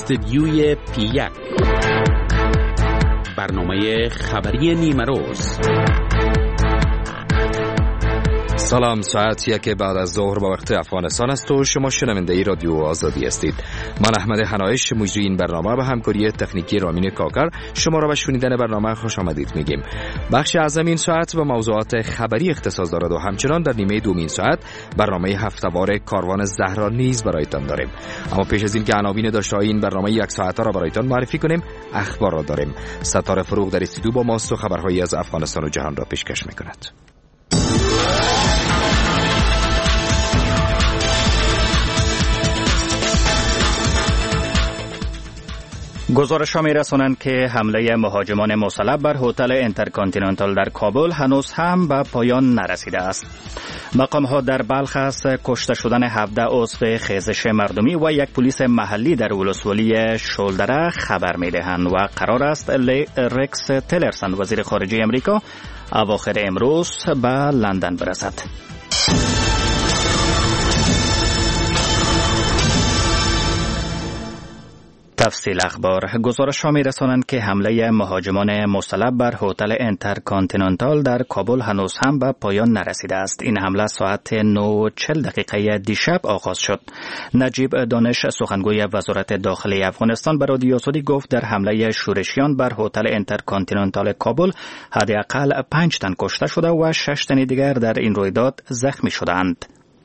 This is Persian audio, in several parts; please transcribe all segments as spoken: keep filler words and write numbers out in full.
استدیوی پی یک، برنامه خبری نیمه روز. سلام، ساعت یک بعد از ظهر با وقت افغانستان است و شما شنونده ای رادیو آزادی هستید. من احمد حنایش، مجری این برنامه به همکاری تکنیکی رامین کاکر شما را به شنیدن برنامه خوش آمدید میگیم. بخش اعظم این ساعت به موضوعات خبری اختصاص دارد و همچنان در نیمه دوم این ساعت برنامه هفته‌وار کاروان زهرا نیز برایتان داریم. اما پیش از این که عناوین داشته‌های این برنامه یک ساعته را برایتان معرفی کنیم، اخبار را داریم. ستاره فروغ در استودیو با ماست و خبرهایی از افغانستان و جهان را پیشکش می‌کند. گزارش‌ها می‌رسانند که حمله مهاجمان مسلح بر هتل اینترکانتیننتال در کابل هنوز هم به پایان نرسیده است. مقام‌ها در بلخ از کشته شدن هفده عضو خیزش مردمی و یک پلیس محلی در ولسوالی شولدره خبر می‌دهند و قرار است رکس تلرسن وزیر خارجه امریکا اواخر امروز به لندن برسد. تفصیل اخبار. گزارش‌ها می‌رسانند که حمله مهاجمان مسلح بر هتل اینترکانتیننتال در کابل هنوز هم به پایان نرسیده است. این حمله ساعت نه و چهل دقیقه دیشب آغاز شد. نجیب دانش، سخنگوی وزارت داخلی افغانستان، به رادیو آزادی گفت در حمله شورشیان بر هتل اینترکانتیننتال کابل حداقل پنج تن کشته شده و شش تن دیگر در این رویداد زخمی شدند.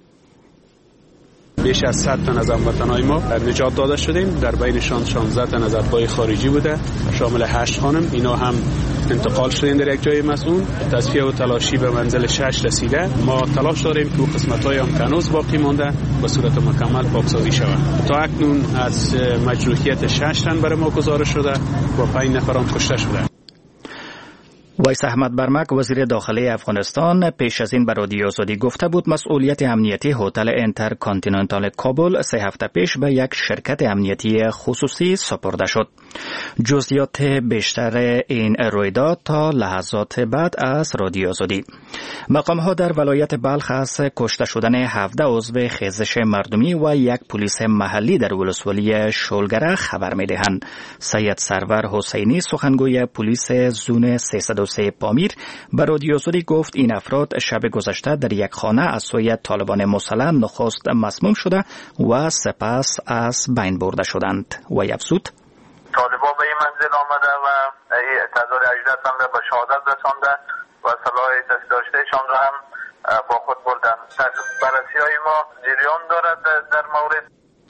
بیش از صد تن از هموطنان ما نجات داده شدیم. در بینشان شانزده تن از اتباع خارجی بوده، شامل هشت خانم. اینا هم انتقال شدن در یک جای مسئول. تصفیه و تلاشی به منزل شش رسیده. ما تلاش داریم که قسمت‌های هم هنوز باقی مانده به صورت مکمل پاکسازی شود. تا اکنون از مجروحیت شش تن برای ما گزارش شده و پنج نفر هم کشته شده. ویس احمد برمک، وزیر داخلی افغانستان، پیش از این به رادیو آزادی گفته بود مسئولیت امنیتی هتل اینترکانتیننتال کابل سه هفته پیش به یک شرکت امنیتی خصوصی سپرده شد. جزئیات بیشتر این رویداد تا لحظات بعد از رادیو آزادی. مقام‌ها در ولایت بلخ از کشته شدن هفده عضو خیزش مردمی و یک پلیس محلی در ولسوالی شولگره خبر می‌دهند. سید سرور حسینی، سخنگوی پلیس زون سیصد و سه پامیر، به رادیو آزادی گفت این افراد شب گذشته در یک خانه از سوی طالبان مسلح نخست مسموم شده و سپس از بین برده شدند و افزود طالبان به این منزل آمده و تعداد هجده تن را به شهادت رسانده و سلاح دست داشتهشان را هم با خود بردند. بررسی های ما جریان دارد در مورد.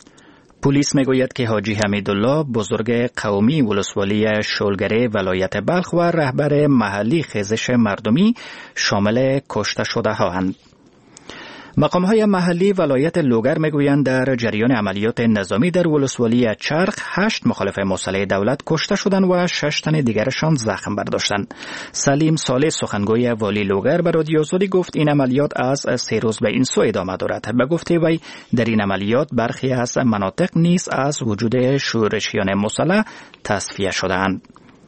پلیس میگوید که حاجی حمیدالله، بزرگ قومی ولسوالی شولگره ولایت بلخ و رهبر محلی خیزش مردمی شامل کشته شده هاند. مقام‌های محلی ولایت لوگر میگویند در جریان عملیات نظامی در ولسوالی چرخ هشت مخالف مسلح دولت کشته شدند و شش تن دیگرشان زخم برداشتند. سلیم صالح، سخنگوی والی لوگر، به رادیو آزادی گفت این عملیات از سه روز به این سو ادامه دارد. به گفته وی در این عملیات برخی از مناطق نیز از وجود شورشیان مسلح تصفیه شدند.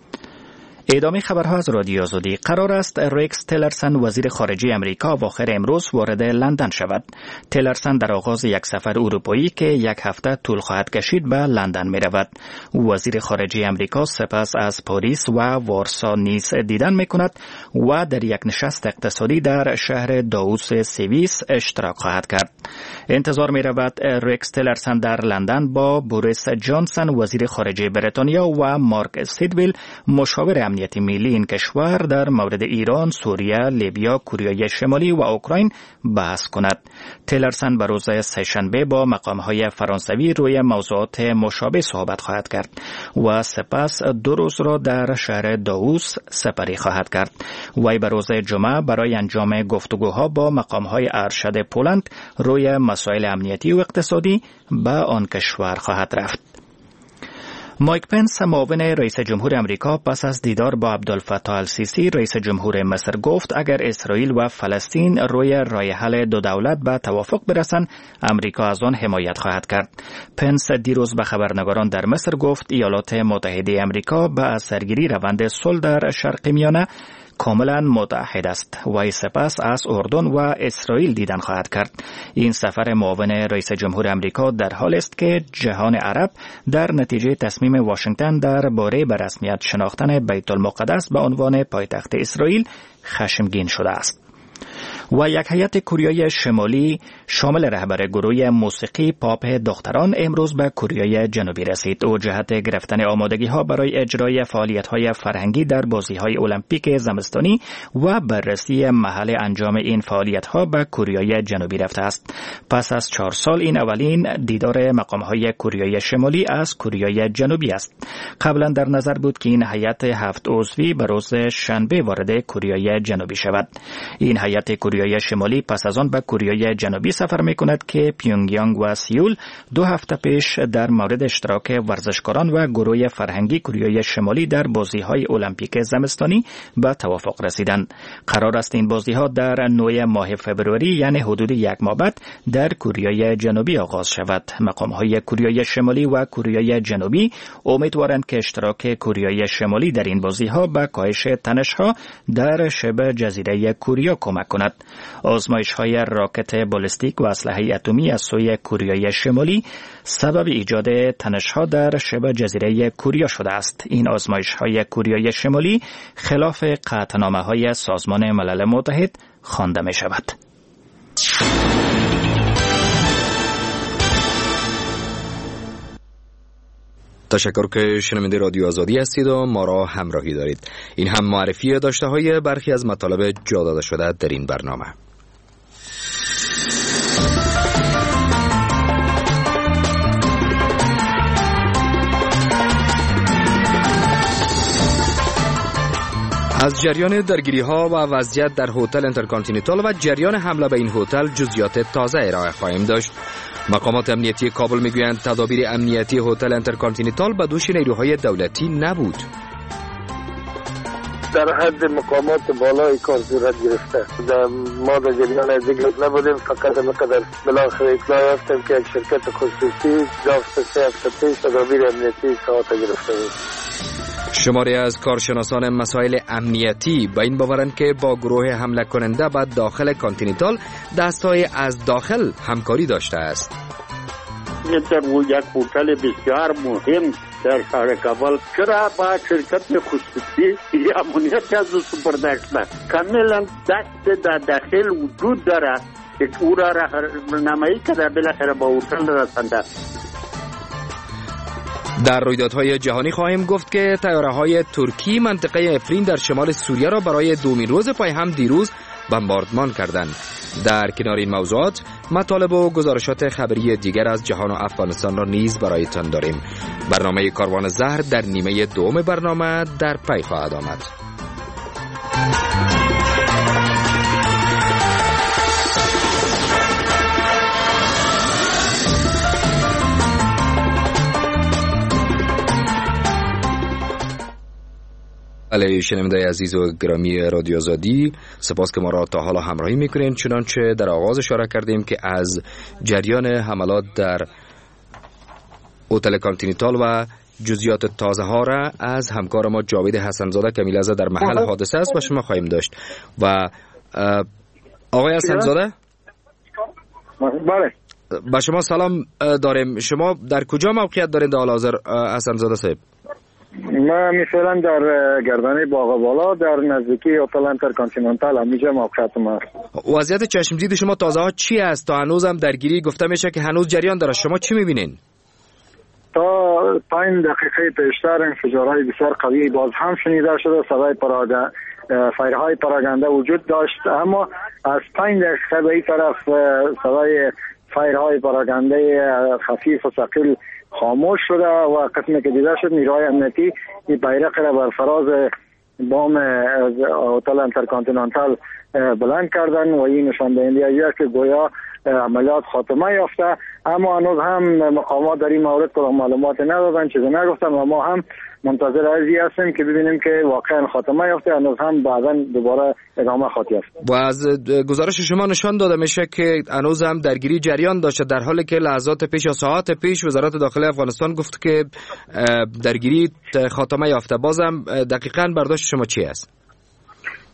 ادامه خبرها از رادیو آزادی. قرار است رکس تلرسن وزیر خارجه امریکا اواخر امروز وارد لندن شود. تلرسن در آغاز یک سفر اروپایی که یک هفته طول خواهد کشید به لندن می رود. وزیر خارجه امریکا سپس از پاریس و وارسا نیز دیدن می کند و در یک نشست اقتصادی در شهر داووس سوئیس اشتراک خواهد کرد. انتظار می رود رکس تلرسن در لندن با بوریس جانسن وزیر خارجه بریتانیا و مارک سیدویل مشاور امنیتی ملی این کشور در مورد ایران، سوریه، لیبیا، کره شمالی و اوکراین بحث کند. تلرسن به روز سه‌شنبه با مقام‌های فرانسوی روی موضوعات مشابه صحبت خواهد کرد و سپس دو روز را در شهر داووس سپری خواهد کرد. وی به روز جمعه برای انجام گفتگوها با مقام‌های ارشد پولند روی مسائل امنیتی و اقتصادی به آن کشور خواهد رفت. مایک پنس، معاون رئیس جمهور امریکا، پس از دیدار با عبدالفتاح السیسی رئیس جمهور مصر گفت اگر اسرائیل و فلسطین روی راه حل دو دولت به توافق برسند، امریکا از آن حمایت خواهد کرد. پنس دیروز به خبرنگاران در مصر گفت ایالات متحده امریکا به اثرگیری روند صلح در شرق میانه کاملا متحد است و سپس از اردن و اسرائیل دیدن خواهد کرد. این سفر معاون رئیس جمهور امریکا در حال است که جهان عرب در نتیجه تصمیم واشنگتن درباره به رسمیت شناختن بیت المقدس به عنوان پایتخت اسرائیل خشمگین شده است. و یک هیئت کره شمالی شامل رهبر گروه موسیقی پاپ دختران امروز به کره جنوبی رسید. او جهت گرفتن آمادگی ها برای اجرای فعالیت های فرهنگی در بازی های المپیک زمستانی و بررسی محل انجام این فعالیت ها به کره جنوبی رفته است. پس از چهار سال این اولین دیدار مقام های کره شمالی از کره جنوبی است. قبلا در نظر بود که این هیئت هفت عضوی به روز شنبه وارد کره جنوبی شود. این هیئت کره شمالی پس از آن به کره جنوبی سفر می کند که پیونگیانگ و سیول دو هفته پیش در مورد اشتراک ورزشکاران و گروه فرهنگی کره شمالی در بازی‌های المپیک زمستانی به توافق رسیدند. قرار است این بازی‌ها در نهم ماه فوریه یعنی حدود یک ماه بعد در کره جنوبی آغاز شود. مقام‌های کره شمالی و کره جنوبی امیدوارند که اشتراک کره شمالی در این بازی‌ها به کاهش تنش‌ها در شبه جزیره کره کمک کند. آزمایش‌های راکت بالستیک و اسلحه اتمی از سوی کره شمالی سبب ایجاد تنش‌ها در شبه جزیره کره شده است. این آزمایش‌های کره شمالی خلاف قطعنامه‌های سازمان ملل متحد خوانده می‌شود. تشکر که شنونده رادیو آزادی هستید و ما را همراهی دارید. این هم معرفی داشته های برخی از مطالب جا داده شده در این برنامه. از جریان درگیری ها و وضعیت در هتل انترکانتیننتال و جریان حمله به این هتل جزئیات تازه ارائه خواهیم داشت. مقامات امنیتی کابل میگویند تدابیر امنیتی هتل انترکانتیننتال به دوش نیروهای دولتی نبود. در حد مقامات بالای کار صورت گرفته. ما در جریان ذکر نبودیم، فقط مقدر بالاخره اطلاع یافتیم که یک شرکت خصوصی جافت سه هفته پیش تدابیر امنیتی ساعت گرفته بود. شماری از کارشناسان مسائل امنیتی با این باورند که با گروه حمله کننده به داخل کانتیننتال دستای از داخل همکاری داشته است. در یک هتل بسیار مهم در شهر کابل چرا با شرکت خصوصی امنیت از سپرداشت کاملا دست در داخل وجود داره که او را راهنمایی کرده بالاخره با هتل رسانده. در رویدادهای جهانی خواهیم گفت که طیاره‌های ترکی منطقه افرین در شمال سوریه را برای دومین روز پای هم دیروز بمباردمان کردند. در کنار این موضوعات مطالب و گزارشات خبری دیگر از جهان و افغانستان را نیز برایتان داریم. برنامه کاروان زهر در نیمه دوم برنامه در پی خواهد آمد. بله شنونده عزیز و گرامی رادیو آزادی، سپاس که ما را تا حالا همراهی میکنین. چنانچه در آغاز اشاره کردیم که از جریان حملات در هتل کانتیننتال و جزئیات تازه ها را از همکار ما جاوید حسنزاده که میلحظه در محل حادثه است و شما خواهیم داشت. و آقای حسنزاده، بله با شما سلام داریم. شما در کجا موقعیت دارید حال حاضر حسنزاده صاحب؟ ما مثلا در گردنه باغ بالا در نزدیکی هتل انترکانتیننتال همینجا موقعیتم است. وضعیت چشم دید شما تازه ها چی است؟ تا هنوز هم درگیری گفته میشه که هنوز جریان داره. شما چی میبینین؟ تا پنج دقیقه پیشتر انفجارهای بسیار قوی باز هم شنیده شده، صدای پراگنده فایرهای پراگنده وجود داشت، اما از پنج دقیقه به این طرف صدای فایرهای پراگنده خفیف و ثقیل خاموش شده و قسمی که دیده شد نیروهای امنیتی این بیرق را بر فراز بام هتل انترکانتیننتال بلند کردن و این نشان دهنده است که گویا عملیات خاتمه یافته، اما هنوز هم مقامات در این مورد کدام معلومات ندادن، چیزی نگفتن و ما هم منتظر ازی هستیم که ببینیم که واقعا خاتمه یافته، هنوز هم بعدا دوباره ادامه خواهد یافت. و از گزارش شما نشان داده میشه که هنوز هم درگیری جریان داشته، در حالی که لحظات پیش یا ساعات پیش وزارت داخلی افغانستان گفت که درگیری خاتمه یافته. بازم دقیقاً برداشت شما چی است؟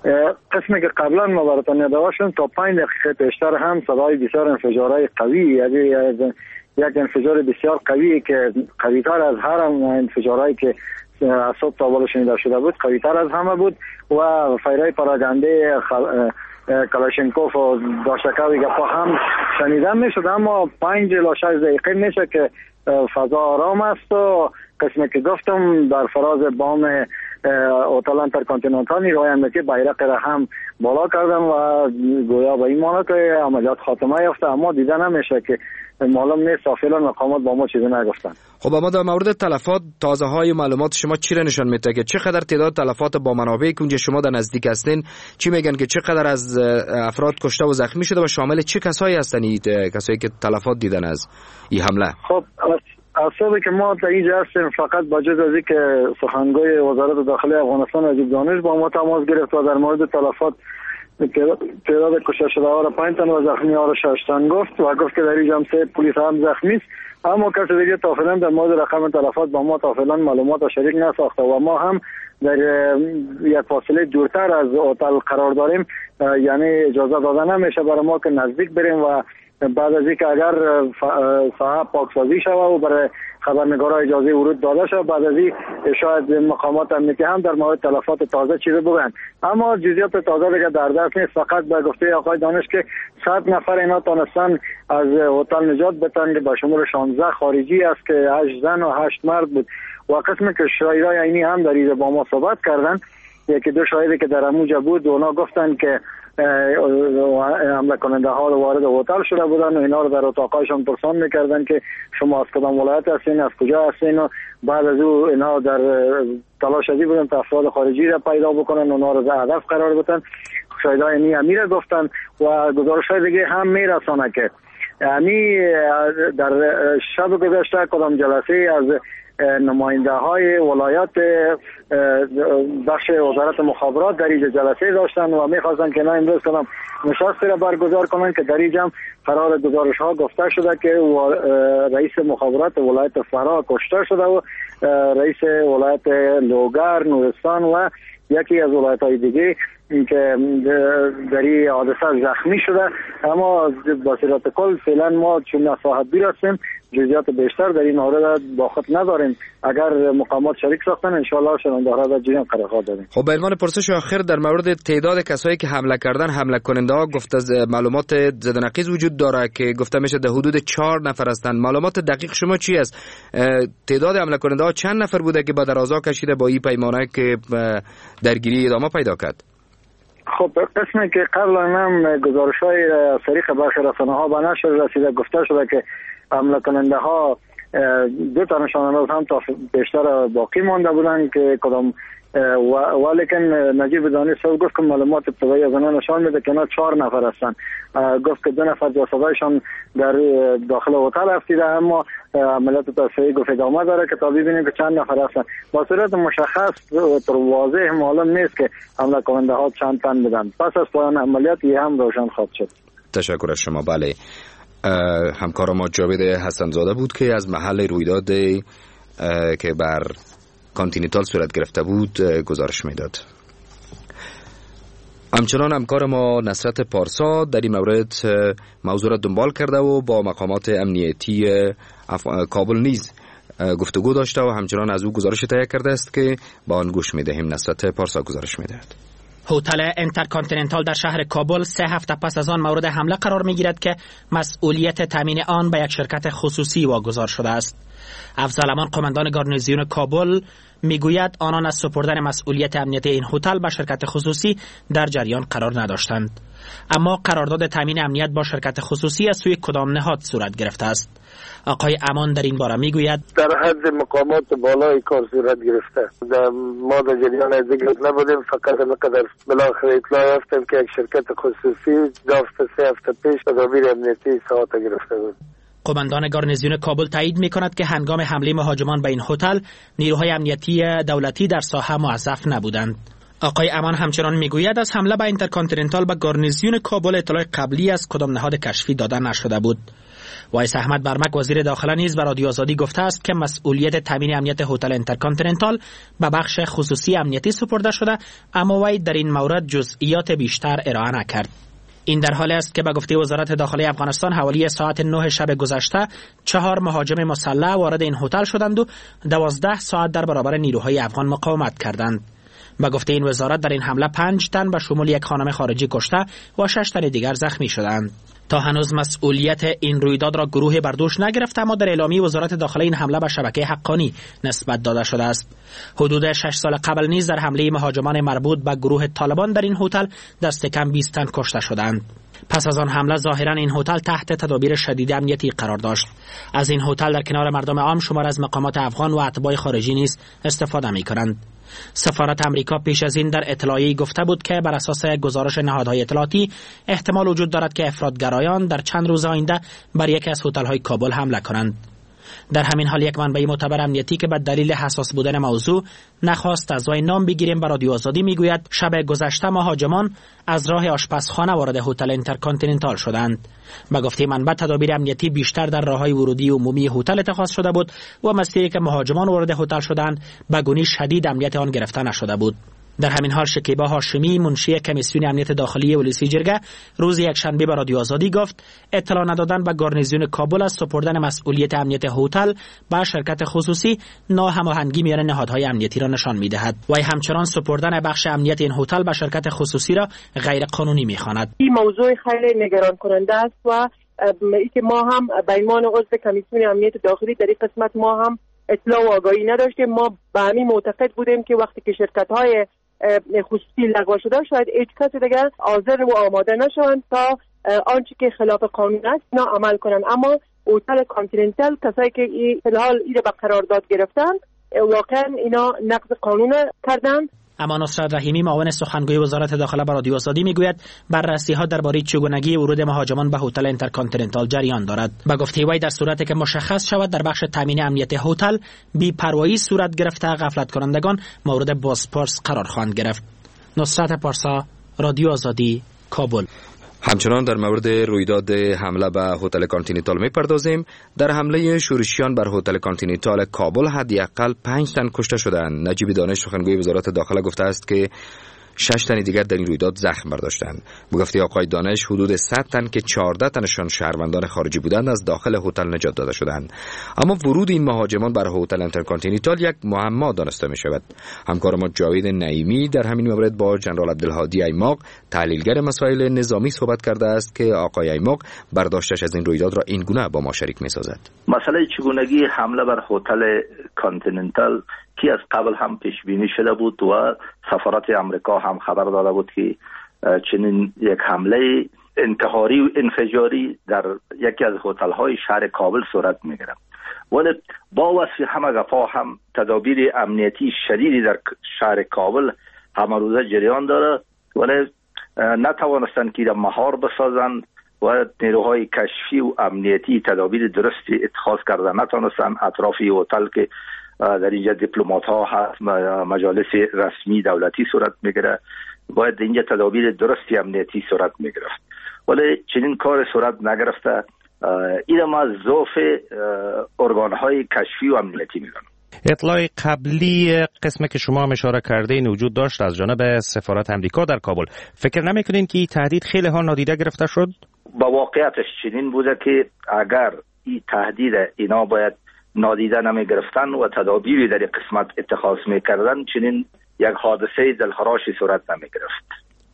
قسمی که قبلا ما براتون یادآورد تا پنج دقیقه پیشتر هم صدای بسیار انفجارهای قوی، یعنی یک انفجار بسیار قوی که قوی‌تر از هر انفجارهایی که از صبح تا بالا شنیده شده بود، قوی‌تر از همه بود و فیرهای پراگنده کلاشینکوف و داشتکاوی گپا هم شنیده میشد، اما پنج الی شش دقیقه میشه که فضا آرام است و قسمی که گفتم در فراز بام هتل انترکانتیننتال نیروهای امنیتی بیرق را هم بالا کردن و گویا به این معنی که عملیات خاتمه یافته، اما دیده نمیشه که معلوم نیست فعلا مقامات با ما چیزی نگفتن. خب اما در مورد تلفات تازه های معلومات شما چی را نشان میده که چقدر تعداد تلفات با منابعی که اونجا شما در نزدیک هستین چی میگن که چقدر از افراد کشته و زخمی شده و شامل چه کسایی هستن کسایی که تلفات دیدن از این حمله؟ خب اصابی که ما در اینجا هستیم فقط با جز از که سخنگوی وزارت داخلی افغانستان عجیب دانش با ما تماس گرفت و در مورد تلفات تعداد کشته شده ها را پنج تن و زخمی ها را شش تن گفت و گفت که در اینجا هم سه پلیس هم زخمی است، اما کسی دیگه تا فعلا در مورد رقم تلفات با ما تا فعلا معلومات شریک نساخته و ما هم در یک فاصله دورتر از هتل قرار داریم، یعنی اجازه داده نمیشه برای ما که نزدیک بریم و بعد از اینکه اگر ساحه پاکسازی شود و برای خبرنگارا اجازه ورود داده شد، بعد از این شاید مقامات امنیتی هم در مورد تلفات تازه چیزی بگن، اما جزئیات تازه دیگه در دست نیست. فقط به گفته آقای دانش که صد نفر اینا تونستن از هتل نجات بدن که به شمول شانزده خارجی است که هشت زن و هشت مرد بود و قسمی که شاهدای عینی هم در اینجا با ما صحبت کردن. یکی دو شاهدی که در اموجا بود اونا گفتن که حمله کننده ها وارد هتل شده بودن و اینا رو در اتاقایشان پرسان میکردن که شما از کدام ولایت هستین، از کجا هستین و بعد از او اینا در تلاش ازی بودن تا افراد خارجی را پیدا بکنن و اونا رو در هدف قرار بدن. شاهدای اینی امیر گفتن و گزارش های دیگه هم میرسانه که یعنی در شب گذشته کدام جلسه از نماینده های ولایت بخش وزارت مخابرات در اینجا جلسه داشتن و میخواستن که نه امروز کنم نشست را برگزار کنن که در اینجا قرار گزارش ها گفته شده که رئیس مخابرات ولایت فرا کشته شده و رئیس ولایت لوگر، نورستان و یکی از ولایت های دیگه که در این حادثه زخمی شده، اما با صورت کل فعلا ما چون نصاحت بیرسیم جزئیات بیشتر در این مورد با خود نداریم. اگر مقامات شریک ساختن انشاءالله شنونده ها در جریان قرار خواهد دادیم. خب به عنوان پرسش آخر در مورد تعداد کسایی که حمله کردن، حمله کننده ها گفته معلومات زدنقیز وجود داره که گفته میشه در حدود چهار نفر هستند. معلومات دقیق شما چی است؟ تعداد حمله کننده ها چند نفر بوده که با درازا کشیده با این پیمانه که درگیری ادامه پیدا کرد؟ خب قسمی که قبلا هم گزارش های سریق برخی رسانه ها به نشر رسیده گفته شده که حمله کننده ها دو تا نشانه هم تا بیشتر باقی مانده بودن که کدام ولیکن نجیب دانش صاحب گفت که معلومات ابتدایی از آنها نشان میده که اینا چهار نفر هستن. گفت که دو نفر جسدایشان در داخل هتل افتیده، اما عملیات تصفیه‌ای گفت ادامه داره که تا ببینیم که چند نفر هستن. با صورت مشخص و واضح معلوم نیست که حمله کننده ها چند تن بودن. پس از پایان عملیات یه هم روشن خواهد شد. تشکر از شما. بله، همکار ما جاوید حسن‌زاده بود که از محل رویداد که بر کانتیننتال صورت گرفته بود گزارش میداد. همچنان همکار ما نصرت پارسا در این مورد موضوع را دنبال کرده و با مقامات امنیتی کابل نیز گفتگو داشته و همچنان از او گزارش تهیه کرده است که با آن گوش میدهیم. نصرت پارسا گزارش میدهد. هتل انترکانتیننتال در شهر کابل سه هفته پس از آن مورد حمله قرار میگیرد که مسئولیت تامین آن به یک شرکت خصوصی واگذار شده است. افضل امان قماندان گارنیزیون کابل میگوید آنان از سپردن مسئولیت امنیتی این هتل به شرکت خصوصی در جریان قرار نداشتند، اما قرارداد تامین امنیت با شرکت خصوصی از سوی کدام نهاد صورت گرفته است؟ آقای امان در این باره میگوید در حد مقامات بالای کار صورت گرفته. در ما در جریان ذکر نبودیم، فقط همینقدر بالاخره اطلاع یافتیم که یک شرکت خصوصی دافت سه هفته پیش تدابیر امنیتی ساعت گرفته بود. قماندان گارنیزیون کابل تایید می‌کند که هنگام حمله مهاجمان به این هتل نیروهای امنیتی دولتی در ساحه موظف نبودند. آقای امان همچنان میگوید از حمله به اینترکانتیننتال به گارنیزیون کابل اطلاع قبلی از کدام نهاد کشفی داده نشده بود. وایس احمد برمک وزیر داخله نیز به رادیو آزادی گفته است که مسئولیت تامین امنیت هتل اینترکانتیننتال به بخش خصوصی امنیتی سپرده شده، اما وی در این مورد جزئیات بیشتر ارائه نکرد. این در حالی است که به گفته وزارت داخلی افغانستان حوالی ساعت نه شب گذشته چهار مهاجم مسلح وارد این هتل شدند و دوازده ساعت در برابر نیروهای افغان مقاومت کردند. به گفته این وزارت در این حمله پنج تن به شمول یک خانم خارجی کشته و شش تن دیگر زخمی شدند. تا هنوز مسئولیت این رویداد را گروه برداشت نگرفته، اما در اعلامیه وزارت داخلی این حمله به شبکه حقانی نسبت داده شده است. حدود شش سال قبل نیز در حمله مهاجمان مربوط به گروه طالبان در این هتل دست کم بیست تن کشته شدند. پس از آن حمله ظاهرا این هتل تحت تدابیر شدید امنیتی قرار داشت. از این هتل در کنار مردم عام شمار از مقامات افغان و اتباع خارجی نیز استفاده می‌کنند. سفارت امریکا پیش از این در اطلاعیه‌ای گفته بود که بر اساس گزارش نهادهای اطلاعاتی احتمال وجود دارد که افراطگرایان در چند روز آینده بر یکی از هتل‌های کابل حمله کنند. در همین حال یک منبع معتبر امنیتی که به دلیل حساس بودن موضوع نخواست از وی نام بگیریم به رادیو آزادی میگوید شب گذشته مهاجمان از راه آشپزخانه وارد هتل اینترکانتیننتال شدند. به گفته منبع تدابیر امنیتی بیشتر در راههای ورودی عمومی هتل اتخاذ شده بود و مسیری که مهاجمان وارد هتل شدند به گونی شدید امنیت آن گرفته نشده بود. در همین حال شکیبا هاشمی منشی کمیسیون امنیت داخلی ولسی جرگه روز یکشنبه به رادیو آزادی گفت اطلاع ندادن به گارنیزیون کابل از سپردن مسئولیت امنیت هتل به شرکت خصوصی ناهماهنگی میان نهادهای امنیتی را نشان میدهد. و همچنان سپردن بخش امنیت این هتل به شرکت خصوصی را غیر قانونی میخواند. این موضوع خیلی نگران کننده است و ای که ما هم به عنوان عضو کمیسیون امنیت داخلی در این قسمت ما هم اطلاع و آگاهی نداشتیم. ما به همین معتقد بودیم که وقتی که شرکت‌های خصوصی لغو شده شاید هیچ کسی دیگر حاضر و آماده نشوند تا آنچه که خلاف قانون است اینا عمل کنند. اما هتل کانتیننتال کسایی که فی الحال این به قرارداد گرفتن واقعا اینا نقض قانون کردند. اما نصرت رحیمی معاون سخنگوی وزارت داخله به رادیو آزادی میگوید بررسی‌ها درباره چگونگی ورود مهاجمان به هتل اینترکانتیننتال جریان دارد. به گفته وی در صورتی که مشخص شود در بخش تامین امنیت هتل بی‌پروایی صورت گرفته، غفلت کنندگان مورد بازپرس قرار خواهند گرفت. نصرت پارسا، رادیو آزادی، کابل. همچنان در مورد رویداد حمله به هتل کانتیننتال می‌پردازیم. در حمله شورشیان بر هتل کانتیننتال کابل حداقل پنج تن کشته شدند. نجیب دانش سخنگوی وزارت داخله گفته است که شش تن دیگر در این رویداد زخم برداشتند. به گفته آقای دانش حدود صد تن که چهارده تنشان شهروندان خارجی بودند از داخل هتل نجات داده شدند. اما ورود این مهاجمان بر هتل اینترکانتیننتال یک معما دانسته می شود. همکار ما جاوید نعیمی در همین مورد با جنرال عبدالهادی ایماق تحلیلگر مسائل نظامی صحبت کرده است که آقای ایماق برداشتش از این رویداد را این گونه با ما شریک می سازد. مسئله چگونگی حمله بر هتل کانتیننتال که از قبل هم پیش بینی شده بود و سفارت امریکا هم خبر داده بود که چنین یک حمله انتحاری و انفجاری در یکی از هتل‌های شهر کابل صورت می‌گیرد. ولی با وصف همه گپا هم تدابیر امنیتی شدیدی در شهر کابل همه روزه جریان داره، ولی نتوانستند که مهار بسازند و نیروهای کشفی و امنیتی تدابیر درستی اتخاذ کرده نتوانستند. اطراف هتل که در اینجا دیپلمات ها هست، مجالس رسمی دولتی صورت میگیره، باید اینجا تدابیر درستی امنیتی صورت میگرفت، ولی چنین کار صورت نگرفته. این ما ضعف ارگان های کشفی و امنیتی میگن. اطلاع قبلی قسم که شما هم اشاره کردین وجود داشت از جانب سفارت امریکا در کابل. فکر نمیکنین که این تهدید خیلی ها نادیده گرفته شد؟ با واقعیتش چنین بوده که اگر این تهدید اینا باید نادیده نمی گرفتن و تدابیری در قسمت اتخاذ می کردن، چنین یک حادثه دلخراشی صورت نمی گرفت.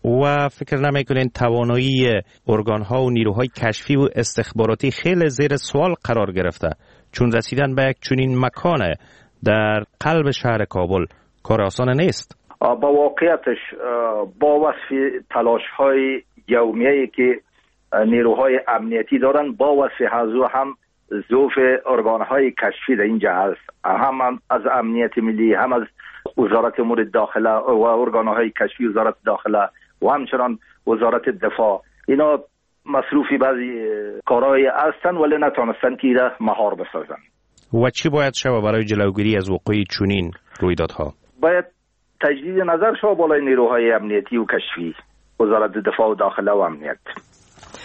و فکر نمی کنین توانایی ارگان ها و نیروهای کشفی و استخباراتی خیلی زیر سوال قرار گرفته، چون رسیدن به یک چنین مکان در قلب شهر کابل کار آسان نیست؟ با واقعیتش با وصف تلاش های یومیه‌ای که نیروهای امنیتی دارن، با وصف حضور هم ضعف ارگان‌های کشفی در اینجا هست، هم از امنیت ملی، هم از وزارت امور داخله و ارگان‌های کشفی وزارت داخله و همچنان وزارت دفاع. اینا مصروفی بعضی کارهای هستن ولی نتونستن که ایره مهار بسازن. و چی باید شود برای جلوگیری از وقوع چنین رویدادها؟ باید تجدید نظر شود بالای نیروهای امنیتی و کشفی، وزارت دفاع و داخله و امنیت.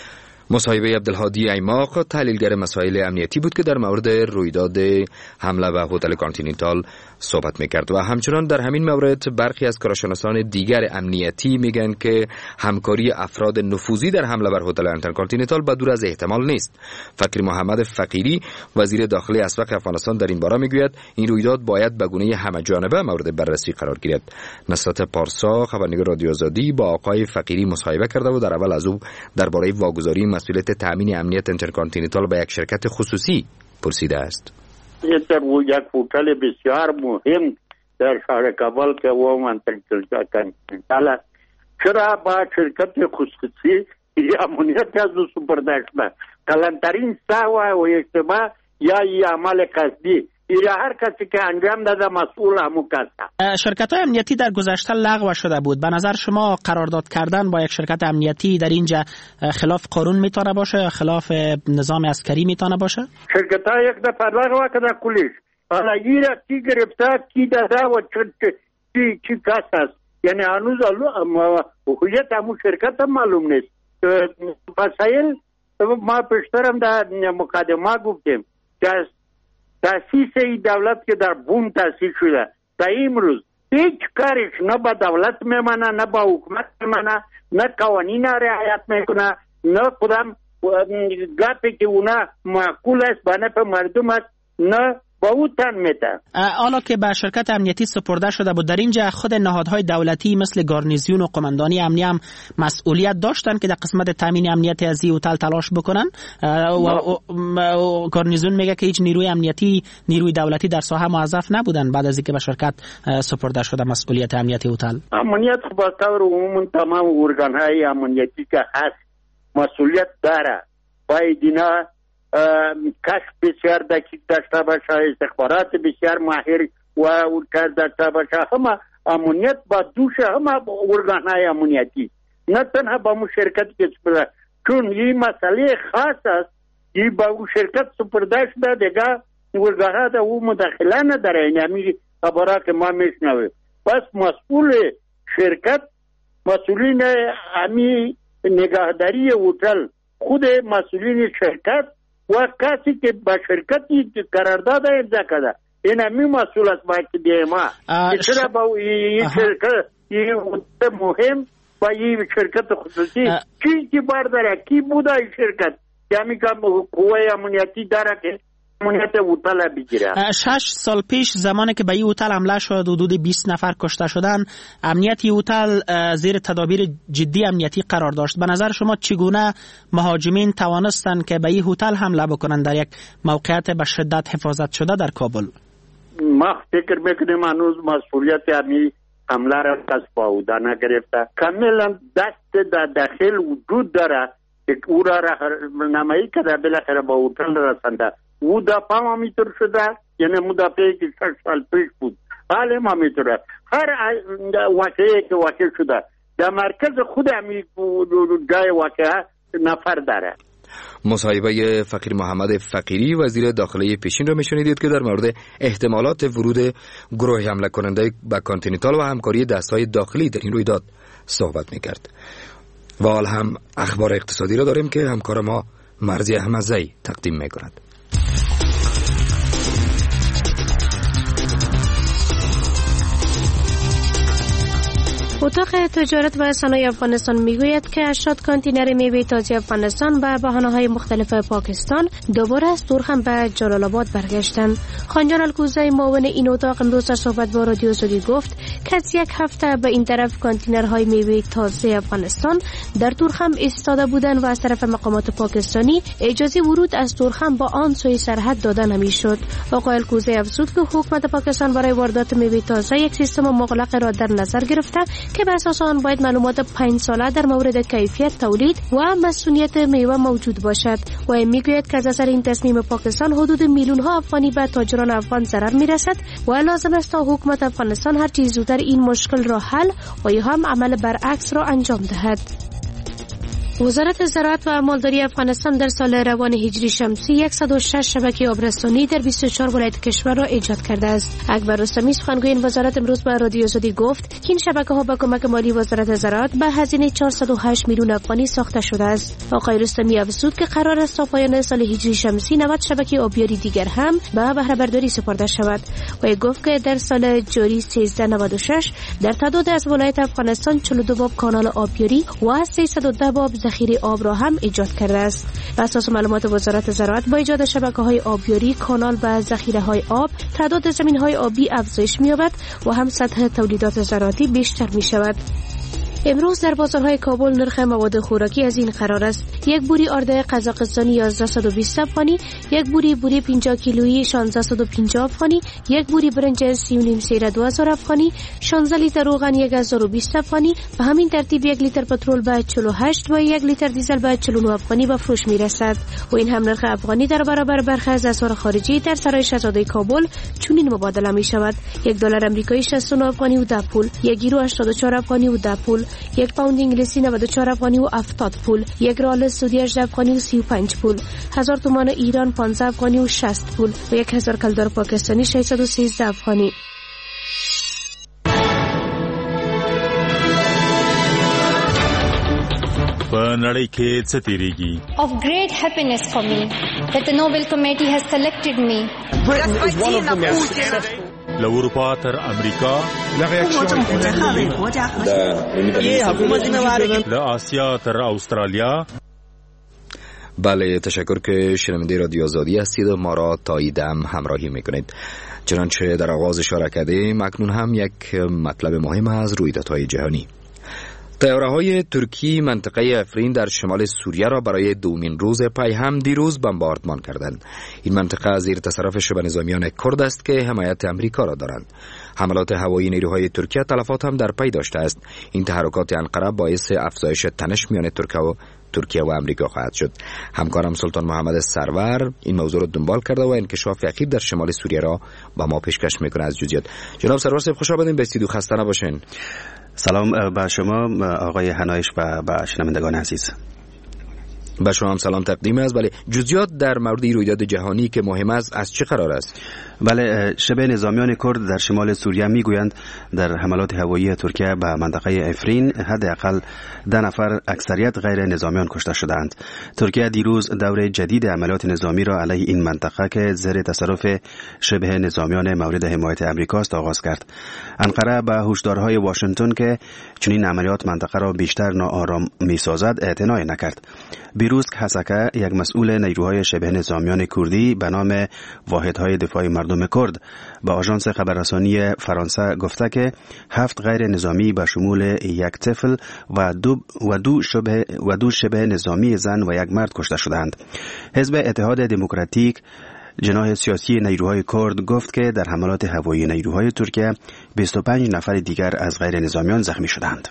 مصاحبه عبدالهادی ایماق تحلیلگر مسائل امنیتی بود که در مورد رویداد حمله به هتل کانتیننتال صحبت میکرد و همچنان در همین مورد برخی از کارشناسان دیگر امنیتی میگن که همکاری افراد نفوذی در حمله بر هتل انترکانتیننتال با دور از احتمال نیست. فقیر محمد فقیری وزیر داخلی اسبق افغانستان در این باره میگوید این رویداد باید به گونه همه جانبه مورد بررسی قرار گیرد. نصرت پارسا خبرنگار رادیو آزادی با آقای فقیری مصاحبه کرده و در اول از او درباره واگذاری مسئولیت تامین امنیت انترکانتیننتال به یک شرکت خصوصی پرسیده است. یک هتل بسیار مهم در شهر کابل که و انترکانتیننتال است. چرا با شرکت خصوصی امنیت از او سپرده شده؟ کلانترین سهو و اشتباه یا ای عمل قصدی ایره هر کسی که انجام داده مسئول همو کسه. شرکت های امنیتی در گذشته لغو شده بود. به نظر شما قرارداد کردن با یک شرکت امنیتی در اینجا خلاف قانون میتونه باشه، خلاف نظام عسکری میتونه باشه؟ شرکت ها یک دفعه لغو کرده کلیش. حالا ایره کی گرفته کی داده و چی چی کس است. یعنی هنوز هویت همو شرکت هم معلوم نیست. مسائل ما پیشترم در مقدمه گفتیم که تاسیس ای دولت که در بوم تاسیس شده تا امروز هیچ کارش نه با دولت میمانه نه با حکومت میمانه نه قوانین رعایت میکنه نه کدام گپی که اونا معقول است به نفع مردم است نه با او تن میده. حالا که به شرکت امنیتی سپرده شده بود در اینجا خود نهادهای دولتی مثل گارنیزیون و قماندانی امنی هم مسئولیت داشتن که در قسمت تامین امنیت از این هتل تلاش بکنن و گارنیزیون میگه که هیچ نیروی امنیتی نیروی دولتی در ساحه موظف نبودن بعد از اینکه به شرکت سپرده شده مسئولیت امنیت هتل. امنیت با طور عموم تمام ارگانهای امنیتی که هست مسئولیت داره. باید اینا کشف بسیار دقیق داشته باشه، استخبارات بسیار ماهر و کار داشته باشه. همه امنیت با دوش همه ارگانهای امنیتی نه تنها با مو شرکت که سپرده، چون این مسئله خاص است این با او شرکت سپرده شده دیگه ارگانها در او مداخله نداره. یعنی خبرها که ما میشنویم پس مسئول شرکت مسئولین امی نگهداری هتل خود مسئولین شرکت و کسی که با شرکتی قرارداد امضا کرده این همی مسئول است باید که دیما چرا با این شرکت این مهم با این شرکت خصوصی چی که بار داره کی بوده این شرکت که همی که قوه امنیتی داره که امنیت هتل بگیره. شش سال پیش زمانی که به این هتل حمله شد حدود بیست نفر کشته شدن امنیتی هتل زیر تدابیر جدی امنیتی قرار داشت. به نظر شما چگونه مهاجمین توانستند که به این هتل حمله بکنن در یک موقعیت به شدت حفاظت شده در کابل؟ ما فکر میکنیم هنوز مسئولیت همین حمله را کس با عهده نگرفته. کاملا دست در داخل وجود داره که او را رهنمایی کرده بالاخره با هتل رسنده. او دفعه هم همینطور شده یعنی مدافعی که شش سال پیش بود حالا هم همینطوره. هر واقعی که واقع شده در مرکز خود همین جای واقعه نفر داره. مصاحبه فقیر محمد فقیری وزیر داخلی پیشین را میشنیدید که در مورد احتمالات ورود گروه حمله کننده به کانتیننتال و همکاری دستهای داخلی در این رویداد صحبت میکرد. و حال هم اخبار اقتصادی را داریم که همکار ما مرزی احمدزی تقدیم میکند. اتاق تجارت و صنایع افغانستان میگوید که هشتاد کانتینر میوه تازه افغانستان به بهانه‌های مختلف پاکستان دوباره از تورخم به جلال آباد برگشتند. خانجان الکوزی معاون این اتاق امروز در صحبت با رادیو آزادی گفت که از یک هفته به این طرف کانتینرهای میوه تازه افغانستان در تورخم ایستاده بودند و از طرف مقامات پاکستانی اجازه ورود از تورخم با آن سوی سرحد داده نمیشد. آقای الکوزی افزود که حکومت پاکستان برای واردات میوه تازه یک سیستم مغلق را در نظر گرفته که بر اساس آن باید معلومات پنج ساله در مورد کیفیت تولید و مسئولیت میوه موجود باشد. و میگوید که از اثر این تصمیم پاکستان حدود میلیون ها افغانی به تاجران افغان ضرر میرسد و لازم است تا حکومت افغانستان هر چیز زودتر این مشکل را حل و یا هم عمل برعکس را انجام دهد. وزارت زراعت و مالداری افغانستان در سال روان هجری شمسی صد و شش شبکه آبرسانی در بیست و چهار ولایت کشور را ایجاد کرده است. اکبر رستمی سخنگوی این وزارت امروز به رادیو آزادی گفت که این شبکه ها با کمک مالی وزارت زراعت به هزینه چهارصد و هشت میلیون افغانی ساخته شده است. آقای رستمی افزود که قرار است تا پایان سال هجری شمسی نود شبکه آبیاری دیگر هم به بهره برداری سپرده شود. و گفت که در سال جاری سیزده نود و شش در تعداد از ولایت افغانستان چهل و دو باب کانال آبیاری و سیصد و ده باب ذخیره آب را هم ایجاد کرده است. بر اساس معلومات وزارت زراعت با ایجاد شبکه‌های آبیاری کانال و ذخیره‌های آب تعداد زمین‌های آبی افزایش می‌یابد و هم سطح تولیدات زراعتی بیشتر می‌شود. امروز در بازارهای کابل نرخ مواد خوراکی از این قرار است: یک بوری آرده قزاقستانی یازده و بیست افغانی، یک بوری بوری پنجاه کیلویی شانزده و پنجاه افغانی، یک بوری برنج سی و نیم سیر دو هزار افغانی، شانزده لیتر روغن یک هزار و بیست افغانی. به همین ترتیب یک لیتر پترول به چهل و هشت و یک لیتر دیزل به چهل و نه افغانی به فروش میرسد. و این هم نرخ افغانی در برابر برخی از اسعار خارجی در سرای شاهزاده کابل چنین مبادله می شود: یک دلار آمریکایی شصت و نه افغانی و ده پول، یک یورو هشتاد و چهار افغانی و ده پول، یک پوند انگلیسی نود و چهار افغانی و هفتاد پول، یک ریال سعودی هجده افغانی و سی و پنج پول، هزار تومان ایران پانزده افغانی و شصت پول و یک هزار کلدار پاکستانی ششصد و سیزده افغانی. په نړۍ کې څه تیریږي؟ Of great happiness for me that the Nobel Committee has selected me. Britain is one of the most successful. له اروپا تر امریکا، له آسیا تر استرالیا. بله، تشکر که شنونده رادیو آزادی هستید و ما را تا ایدم همراهی میکنید. چنانچه در آغاز اشاره کردیم، اکنون هم یک مطلب مهم از رویدادهای جهانی. طیاره‌های ترکی منطقه افرین در شمال سوریه را برای دومین روز پی هم دیروز بمباردمان کردند. این منطقه زیر تصرف شبه نظامیان کرد است که حمایت امریکا را دارند. حملات هوایی نیروهای ترکیه تلفات هم در پی داشته است. این تحرکات انقره باعث افزایش تنش میان ترکیه و ترکیه و امریکا خواهد شد. همکارم سلطان محمد سرور این موضوع را دنبال کرده و انکشاف اخیر در شمال سوریه را با ما پیشکش میکنه از جزئیات. جناب سرور صاحب، خوش آمدید به استودیو. خسته نباشین. سلام به شما آقای حنایش و به شنوندگان عزیز. به شما هم سلام تقدیم است. بله، جزئیات در مورد رویداد جهانی که مهم است از چه قرار است؟ بله، شبه نظامیان کرد در شمال سوریه میگویند در حملات هوایی ترکیه به منطقه افرین حداقل ده نفر اکثریت غیر نظامیان کشته شدند. ترکیه دیروز دور جدید عملیات نظامی را علیه این منطقه که زیر تصرف شبه نظامیان مورد حمایت امریکا است آغاز کرد. انقره به هشدارهای واشنگتن که چنین عملیات منطقه را بیشتر ناآرام میسازد اعتنا نکرد. بیروز حسکه، یک مسئول نیروهای شبه نظامیان کردی به نام واحدهای دفاع مردم کرد، به آژانس خبررسانی فرانسه گفته که هفت غیر نظامی به شمول یک طفل و دو و دو شبه و دو شبه نظامی زن و یک مرد کشته شدند. حزب اتحاد دموکراتیک، جناح سیاسی نیروهای کرد، گفت که در حملات هوایی نیروهای ترکیه بیست و پنج نفر دیگر از غیر نظامیان زخمی شدند.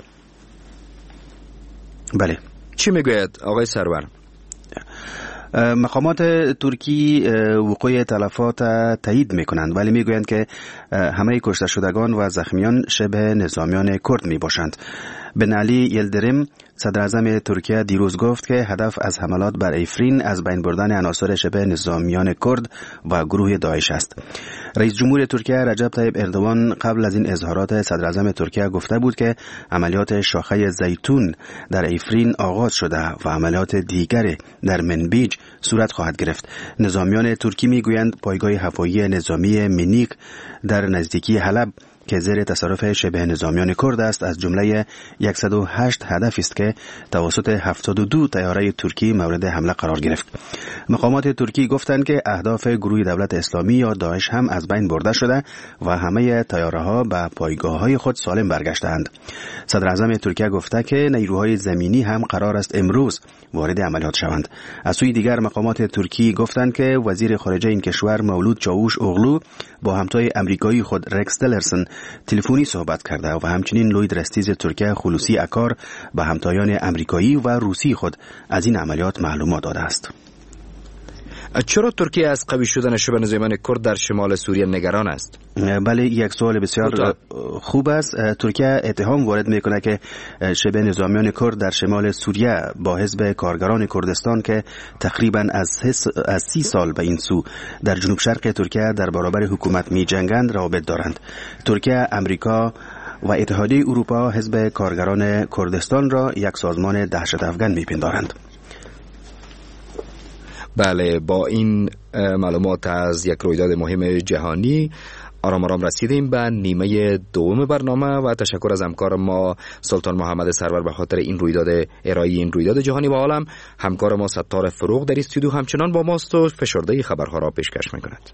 بله، چی میگوید آقای سرور؟ مقامات ترکی وقوع تلفات تایید میکنند، ولی میگویند که همه کشته شدگان و زخمیان شبه نظامیان کرد میباشند. بن علی یلدریم، صدر اعظم ترکیه، دیروز گفت که هدف از حملات بر افرین از بین بردن عناصر شبه نظامیان کرد و گروه داعش است. رئیس جمهور ترکیه رجب طیب اردوان قبل از این اظهارات صدر اعظم ترکیه گفته بود که عملیات شاخه زیتون در افرین آغاز شده و عملیات دیگر در منبیج صورت خواهد گرفت. نظامیان ترکی میگویند پایگاه هوایی نظامی منیک در نزدیکی حلب که زیر تصرف شبه نظامیان کرد است از جمله صد و هشت هدف است که توسط هفتاد و دو طیاره ترکی مورد حمله قرار گرفت. مقامات ترکی گفتند که اهداف گروه دولت اسلامی یا داعش هم از بین برده شده و همه طیاره‌ها به پایگاه‌های خود سالم برگشتند. صدر اعظم ترکیه گفته که نیروهای زمینی هم قرار است امروز وارد عملیات شوند. از سوی دیگر مقامات ترکی گفتند که وزیر خارجه این کشور مولود چاووش اوغلو با همتای امریکایی خود رکس تلرسن تلفنی صحبت کرده و همچنین لوید رستیز ترکیه خلوصی اکار به همتایان امریکایی و روسی خود از این عملیات معلومات داده است. چرا ترکیه از قوی شدن شبه نظامیان کرد در شمال سوریه نگران است؟ بله، یک سوال بسیار خوب است. ترکیه اتهام وارد میکنه که شبه نظامیان کرد در شمال سوریه با حزب کارگران کردستان که تقریبا از از سی سال به این سو در جنوب شرق ترکیه در برابر حکومت می جنگند روابط دارند. ترکیه، امریکا و اتحادیه اروپا حزب کارگران کردستان را یک سازمان دهشت افکن میپندارند. بله، با این معلومات از یک رویداد مهم جهانی آرام آرام رسیدیم به نیمه دوم برنامه و تشکر از همکار ما سلطان محمد سرور به خاطر این رویداد ارائه این رویداد جهانی و عالم. همکار ما ستار فروغ در استودیو همچنان با ماست و فشرده خبرها را پیشکش میکند.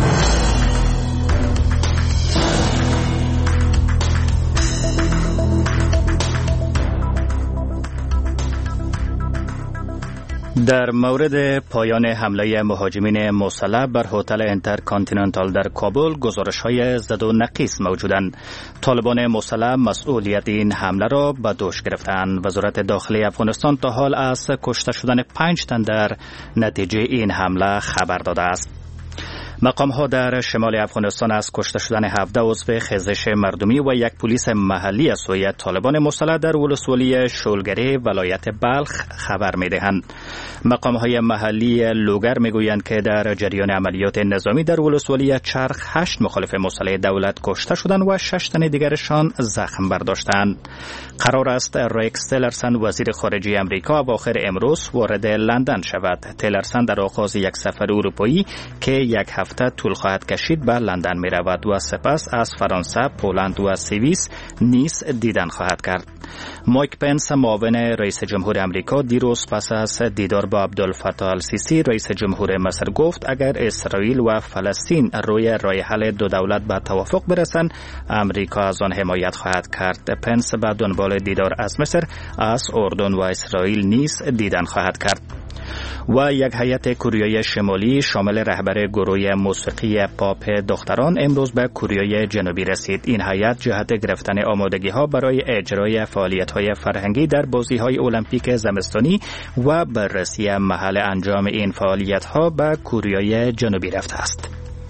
در مورد پایان حمله مهاجمین مسلح بر هتل انترکانتیننتال در کابل گزارش‌های زد و نقیص موجودند. طالبان مسلح مسئولیت این حمله را به دوش گرفتند. وزارت داخلی افغانستان تا حال از کشته شدن پنج تن در نتیجه این حمله خبر داده است. مقام ها در شمال افغانستان از کشته شدن هفده عضو خیزش مردمی و یک پلیس محلی از سوی طالبان مسلح در ولسوالی شولگره ولایت بلخ خبر می دهند. مقام های محلی لوگر می گویند که در جریان عملیات نظامی در ولسوالی چرخ هشت مخالف مسلح دولت کشته شدند و شش تن دیگرشان زخم برداشتند. قرار است ریکس تیلرسن وزیر خارجه امریکا اواخر امروز وارد لندن شود. تیلرسن در آغاز یک سفر اروپایی که یک هفته طول خواهد کشید به لندن می رود و سپس از فرانسه، پولند و سوئیس نیز دیدن خواهد کرد. مایک پنس معاون رئیس جمهور امریکا دیروز پس از دیدار با عبدالفتاح السیسی رئیس جمهور مصر گفت اگر اسرائیل و فلسطین روی راه حل دو دولت به توافق برسند امریکا از آن حمایت خواهد کرد. پنس به دنبال دیدار از مصر از اردن و اسرائیل نیز دیدن خواهد کرد. و یک هیئت کوریای شمالی شامل رهبر گروه موسیقی پاپ دختران امروز به کوریای جنوبی رسید. این هیئت جهت گرفتن آمادگی ها برای اجرای فعالیت های فرهنگی در بازی های المپیک زمستانی و بررسی محل انجام این فعالیت ها به کوریای جنوبی رفته است.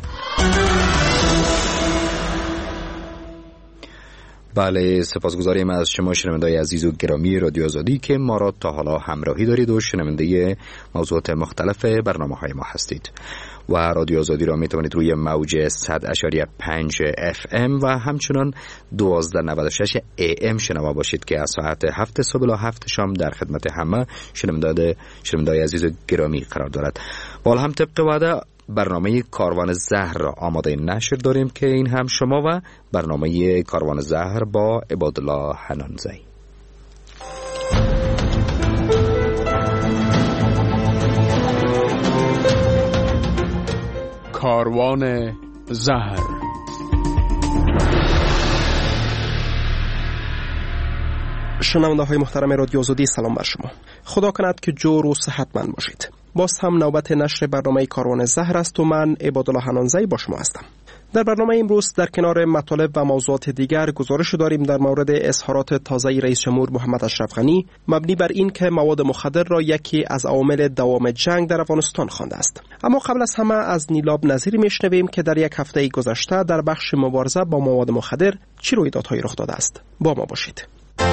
بله، سپاسگزاریم از شما شنوندگان عزیز و گرامی رادیو آزادی که ما را تا حالا همراهی دارید و شنونده موضوعات مختلف برنامه‌های ما هستید. و رادیو آزادی را می توانید روی موج صد و پنج اف ام و همچنان دوازده نود و شش ای ام شنوا باشید که از ساعت هفت صبح تا هفت شام در خدمت همه شنوندگان شنوندگان عزیز و گرامی قرار دارد. حال هم طبق وعده برنامه کاروان زهر را آماده نشر داریم که این هم شما و برنامه کاروان زهر با عبادالله حنانزی. کاروان زهر. شنونده های محترم رادیو آزادی، سلام بر شما. خدا کند که جور و صحتمند باشید. باز هم نوبت نشر برنامه کاروان زهر است و من عبادالله حنانزی با شما هستم. در برنامه امروز در کنار مطالب و موضوعات دیگر گزارش داریم در مورد اظهارات تازه رئیس جمهور محمد اشرف غنی مبنی بر این که مواد مخدر را یکی از عوامل دوام جنگ در افغانستان خوانده است. اما قبل از همه از نیلاب نظیری میشنویم که در یک هفته گذشته در بخش مبارزه با مواد مخدر چه رویدادهایی رخ داده است. با ما باشید.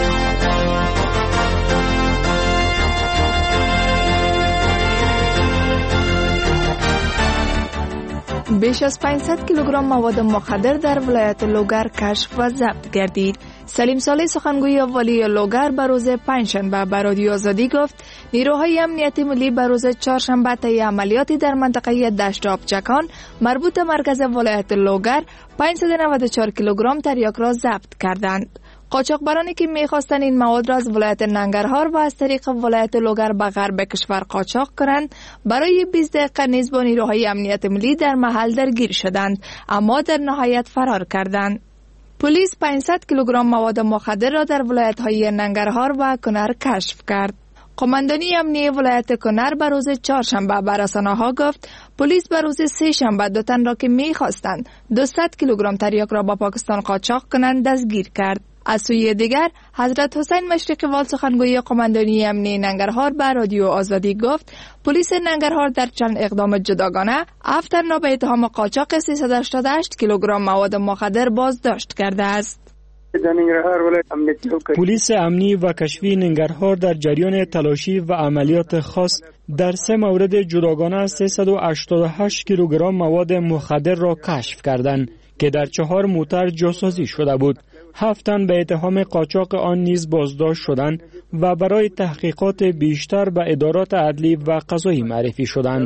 بیش از پانصد کیلوگرم مواد مخدر در ولایت لوگر کشف و ضبط گردید. سلیم صالح سخنگوی والی لوگر به روز پنجشنبه به رادیو آزادی گفت نیروهای امنیتی ملی به روز چهارشنبه طی عملیاتی در منطقه دشت آبچکان مربوط به مرکز ولایت لوگر پانصد و نود و چهار کیلوگرم تریاک را ضبط کردند. قاچاقبرانی که می‌خواستند این مواد را از ولایت ننگرهار و از طریق ولایت لوگر به غرب کشور قاچاق کنند برای بیست دقیقه نیز با نیروهای امنیت ملی در محل درگیر شدند اما در نهایت فرار کردند. پلیس پانصد کیلوگرم مواد مخدر را در ولایت‌های ننگرهار و کنر کشف کرد. قماندانی امنیتی ولایت کنر به روز چهارشنبه به رسانه‌ها گفت پلیس به روز سه شنبه دو تن را که می‌خواستند دویست کیلوگرم تریاک را با پاکستان قاچاق کنند دستگیر کرد. از سوی دیگر حضرت حسین مشرقی وال سخنگوی قماندانی امنی ننگرهار به رادیو آزادی گفت پلیس ننگرهار در چند اقدام جداگانه هفت تن را به اتهام قاچاق سیصد و هشتاد و هشت کیلوگرم مواد مخدر بازداشت کرده است. پلیس امنی و کشفی ننگرهار در جریان تلاشی و عملیات خاص در سه مورد جداگانه سیصد و هشتاد و هشت کیلوگرم مواد مخدر را کشف کردند که در چهار موتر جاسازی شده بود. هفت تن به اتهام قاچاق آن نیز بازداشت شدند و برای تحقیقات بیشتر به ادارات عدلی و قضایی معرفی شدند.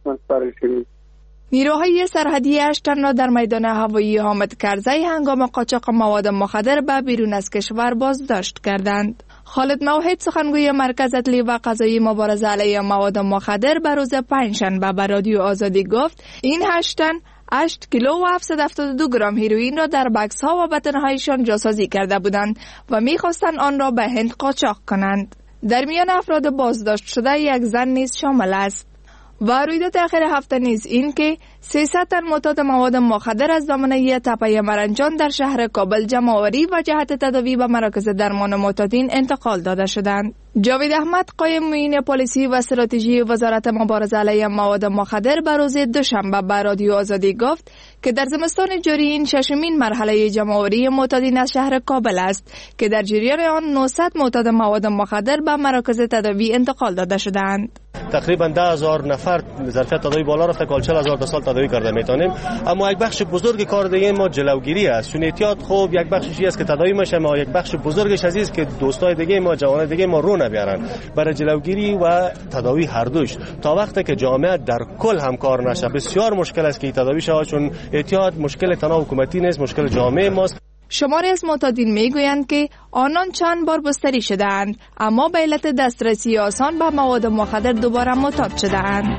نیروهای سرحدی اشتن را در میدان هوایی حامد کرزی هنگام قاچاق مواد مخدر به بیرون از کشور بازداشت کردند. خالد موحد سخنگوی مرکز عدلی و قضایی مبارزه علیه مواد مخدر به روز پنجشنبه به رادیو آزادی گفت این هشت تن هشت کیلو و هفتصد و هفتاد و دو گرم هیروئین را در بکس ها و بطنهایشان جاسازی کرده بودند و می‌خواستند آن را به هند قاچاق کنند. در میان افراد بازداشت شده یک زن نیز شامل است. و رویداد آخر هفته نیز این که سیصد تن معتاد مواد مخدر از دامنه تپه مرنجان در شهر کابل جمع‌آوری و جهت تداوی به مراکز درمان معتادین انتقال داده شدند. جاوید احمد قایم معین پلیسی و استراتژی وزارت مبارزه علیه مواد مخدر به روز دوشنبه به رادیو آزادی گفت که در زمستان جاری این ششمین مرحله جمع‌آوری معتادین از شهر کابل است که در جریان آن نهصد معتاد مواد مخدر به مراکز تداوی انتقال داده شدند. تقریبا ده هزار نفر ظرفیت تداوی بالا رفته که چهل هزار تا سال تداوی کرده میتونیم، اما یک بخش بزرگ کار دیگه ما جلوگیری است. چون احتیاط خوب یک بخشش است که تداوی میشه، اما یک بخش بزرگش از است که دوستای دیگه ما جوانای دیگه ما رو نبیارن برای جلوگیری و تداوی هر دوش. تا وقتی که جامعه در کل همکار نشه بسیار مشکل است که تداوی شه، چون احتیاط مشکل تنها حکومتی نیست، مشکل جامعه ماست. شماری از معتادین میگویند که آنان چند بار بستری شده‌اند اما به علت دسترسی آسان به مواد مخدر دوباره معتاد شده‌اند.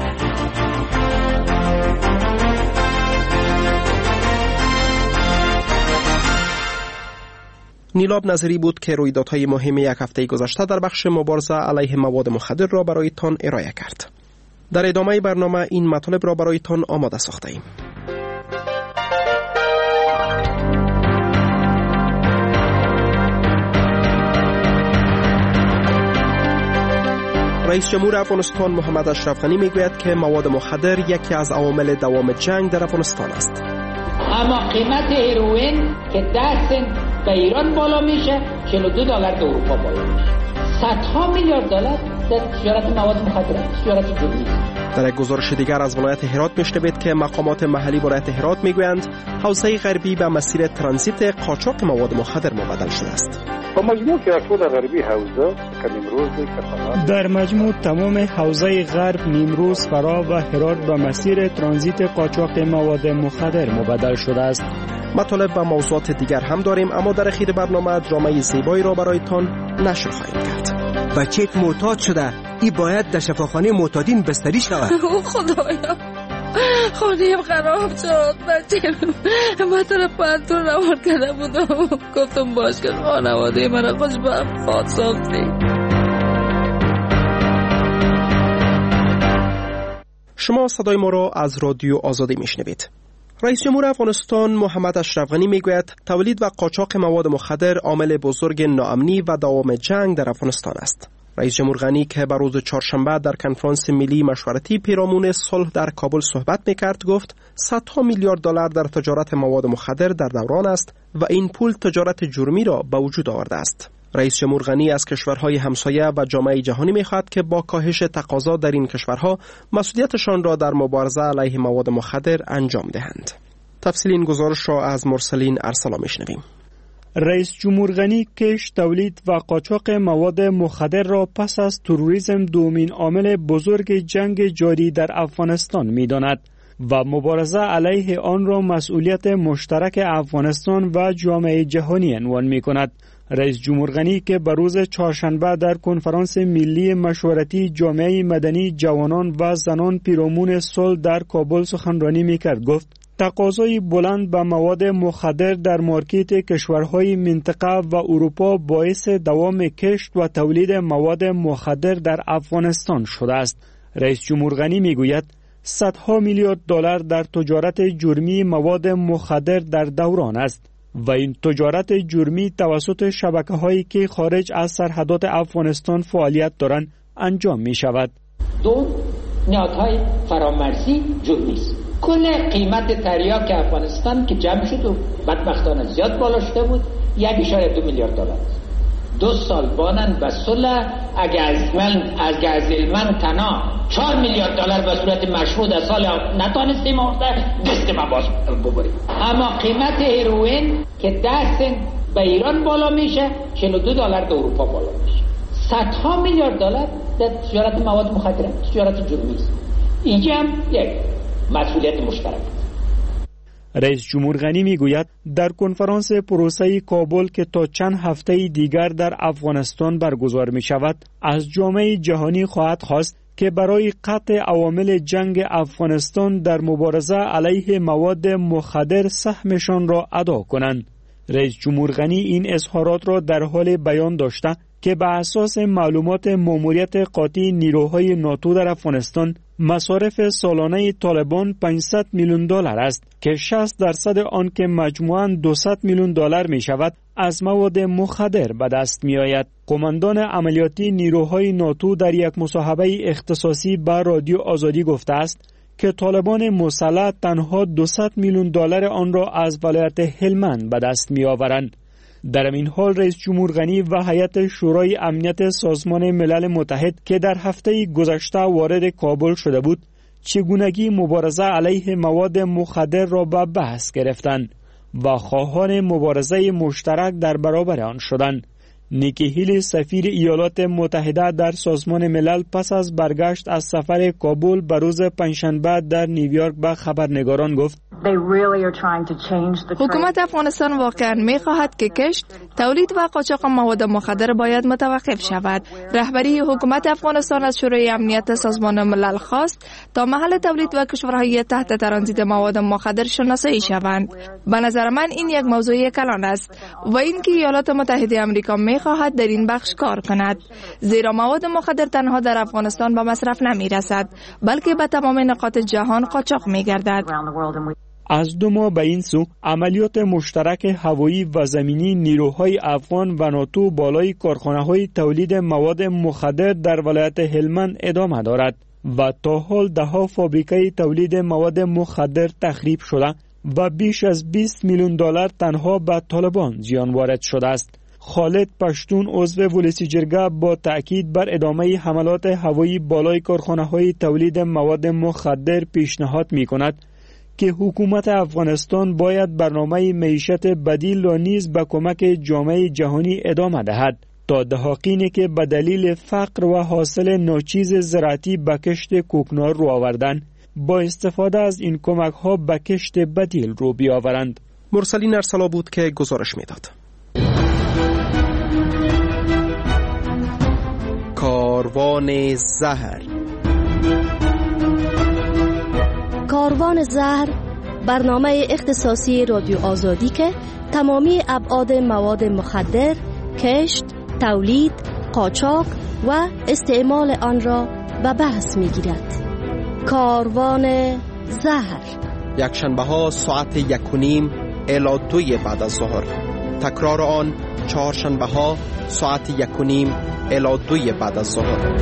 نیلاب نظری بود که رویدادهای مهم یک هفته گذشته در بخش مبارزه علیه مواد مخدر را برایتان ارائه کرد. در ادامه برنامه این مطالب را برایتان آماده ساخته ایم. رئیس جمهور افغانستان محمد اشرف غنی میگوید که مواد مخدر یکی از عوامل دوام جنگ در افغانستان است. اما قیمت هیروئین که ده سنت به ایران بالا میشه، چهل و دو دلار به اروپا بالا میشه. صدها میلیارد دلار در تجارت مواد مخدر، تجارت جرمی. در یک گزارش دیگر از ولایت هرات میشنوید که مقامات محلی ولایت هرات میگویند حوزه غربی به مسیر ترانزیت قاچاق مواد مخدر مبدل شده است. در مجموع تمام حوزه غرب، نیمروز، فرا و هرات به مسیر ترانزیت قاچاق مواد مخدر مبدل شده است. مطالب و موضوعات دیگر هم داریم، اما در اخیر برنامه درامای زیبایی را برایتان نشر خواهیم کرد. بچه‌ت معتاد شده، این باید در شفاخانه معتادین بستری شود. او خدایا، خانه‌ام خراب شد. بچه‌م مطلب پنتون روان کرده بودم، گفتم باش که خانواده من خوشبخت خواهد ساختی. شما صدای ما را از رادیو آزادی میشنوید. رئیس جمهور افغانستان محمد اشرف غنی میگوید تولید و قاچاق مواد مخدر عامل بزرگ ناامنی و دوام جنگ در افغانستان است. رئیس جمهور غنی که بر روز چهارشنبه در کنفرانس ملی مشورتی پیرامون صلح در کابل صحبت میکرد گفت صدها میلیارد دلار در تجارت مواد مخدر در دوران است و این پول تجارت جرمی را به وجود آورده است. رئیس جمهور غنی از کشورهای همسایه و جامعه جهانی میخواهد که با کاهش تقاضا در این کشورها مسئولیتشان را در مبارزه علیه مواد مخدر انجام دهند. تفصیل این گزارش را از مرسلین ارسلا میشنویم. رئیس جمهور غنی کش، تولید و قاچاق مواد مخدر را پس از تروریسم دومین عامل بزرگ جنگ جاری در افغانستان می‌داند و مبارزه علیه آن را مسئولیت مشترک افغانستان و جامعه جهانی عنوان می‌کند. رئیس جمهور غنی که بر روز چهارشنبه در کنفرانس ملی مشورتی جامعه مدنی جوانان و زنان پیرامون صلح در کابل سخنرانی می‌کرد گفت تقاضای بلند به مواد مخدر در مارکت کشورهای منطقه و اروپا باعث دوام کشت و تولید مواد مخدر در افغانستان شده است. رئیس جمهور غنی میگوید صدها میلیارد دلار در تجارت جرمی مواد مخدر در دوران است. و این تجارت جرمی توسط شبکه‌هایی که خارج از سرحدات افغانستان فعالیت دارند انجام می شود. دو نهادهای فرامرزی جرمی است. کل قیمت تریاک افغانستان که جمع شد و بدبختانه زیاد بالا شده بود یک اشاره دو میلیارد دلار. دو سال بانن و صلح اگر از من از گازلمن تنها چهار میلیارد دلار به صورت مشروط از سال نتانستیم آورده دست ما باز ببریم. اما قیمت هیروئین که ده سنت به ایران بالا میشه چهل و دو دلار به اروپا بالا میشه. صدها میلیارد دلار در تجارت مواد مخدر، تجارت جرمی است. اینجا هم یک مسئولیت مشترک. رئیس جمهور غنی میگوید در کنفرانس پروسه کابل که تا چند هفته دیگر در افغانستان برگزار می شود از جامعه جهانی خواهد خواست که برای قطع عوامل جنگ افغانستان در مبارزه علیه مواد مخدر سهمشان را ادا کنند. رئیس جمهور غنی این اظهارات را در حال بیان داشته که به اساس معلومات ماموریت قاطع نیروهای ناتو در افغانستان مصارف سالانه طالبان پانصد میلیون دلار است که شصت درصد آن که مجموعاً دویست میلیون دلار می شود از مواد مخدر به دست می آید. قماندان عملیاتی نیروهای ناتو در یک مصاحبه اختصاصی با رادیو آزادی گفته است که طالبان مسلح تنها دویست میلیون دلار آن را از ولایت هلمند به دست می آورند. در این حال رئیس جمهور غنی و هیئت شورای امنیت سازمان ملل متحد که در هفته گذشته وارد کابل شده بود، چگونگی مبارزه علیه مواد مخدر را به بحث گرفتند و خواهان مبارزه مشترک در برابر آن شدند. نیکی هیلی سفیر ایالات متحده در سازمان ملل پس از برگشت از سفر کابل به روز پنجشنبه در نیویورک به خبرنگاران گفت حکومت افغانستان واقعا می خواهد که کشت، تولید و قاچاق مواد مخدر باید متوقف شود. رهبری حکومت افغانستان از شورای امنیت سازمان ملل خواست تا محل تولید و کشورهای تحت ترانزیت مواد مخدر شناسایی شوند. به نظر من این یک موضوع کلان است و اینکه ایالات متحده آمریکا می خواهد در این بخش کار کند، زیرا مواد مخدر تنها در افغانستان به مصرف نمی رسد بلکه به تمام نقاط جهان قاچاق می گردد. از دو ماه به این سو عملیات مشترک هوایی و زمینی نیروهای افغان و ناتو بالای کارخانه‌های تولید مواد مخدر در ولایت هلمند ادامه دارد و تا حال ده ها فابریکه تولید مواد مخدر تخریب شده و بیش از بیست میلیون دلار تنها به طالبان زیان وارد شده است. خالد پشتون عضو ولسی جرگه با تأکید بر ادامه حملات هوایی بالای کارخانه‌های تولید مواد مخدر پیشنهاد می‌کند که حکومت افغانستان باید برنامه معیشت بدیل را نیز به کمک جامعه جهانی ادامه دهد تا دهاقینی که به دلیل فقر و حاصل ناچیز زراعتی به کشت کوکنار رو آوردن با استفاده از این کمک ها به کشت بدیل رو بیاورند. مرسلین ارسلا بود که گزارش میداد. کاروان زهر. کاروان زهر برنامه اختصاصی رادیو آزادی که تمامی ابعاد مواد مخدر، کشت، تولید، قاچاق و استعمال آن را به بحث می‌گیرد. کاروان زهر یک شنبه ها ساعت یک و نیم الی دوی بعد از ظهر، تکرار آن چهار شنبه ها ساعت یک و نیم الی دوی بعد از ظهر.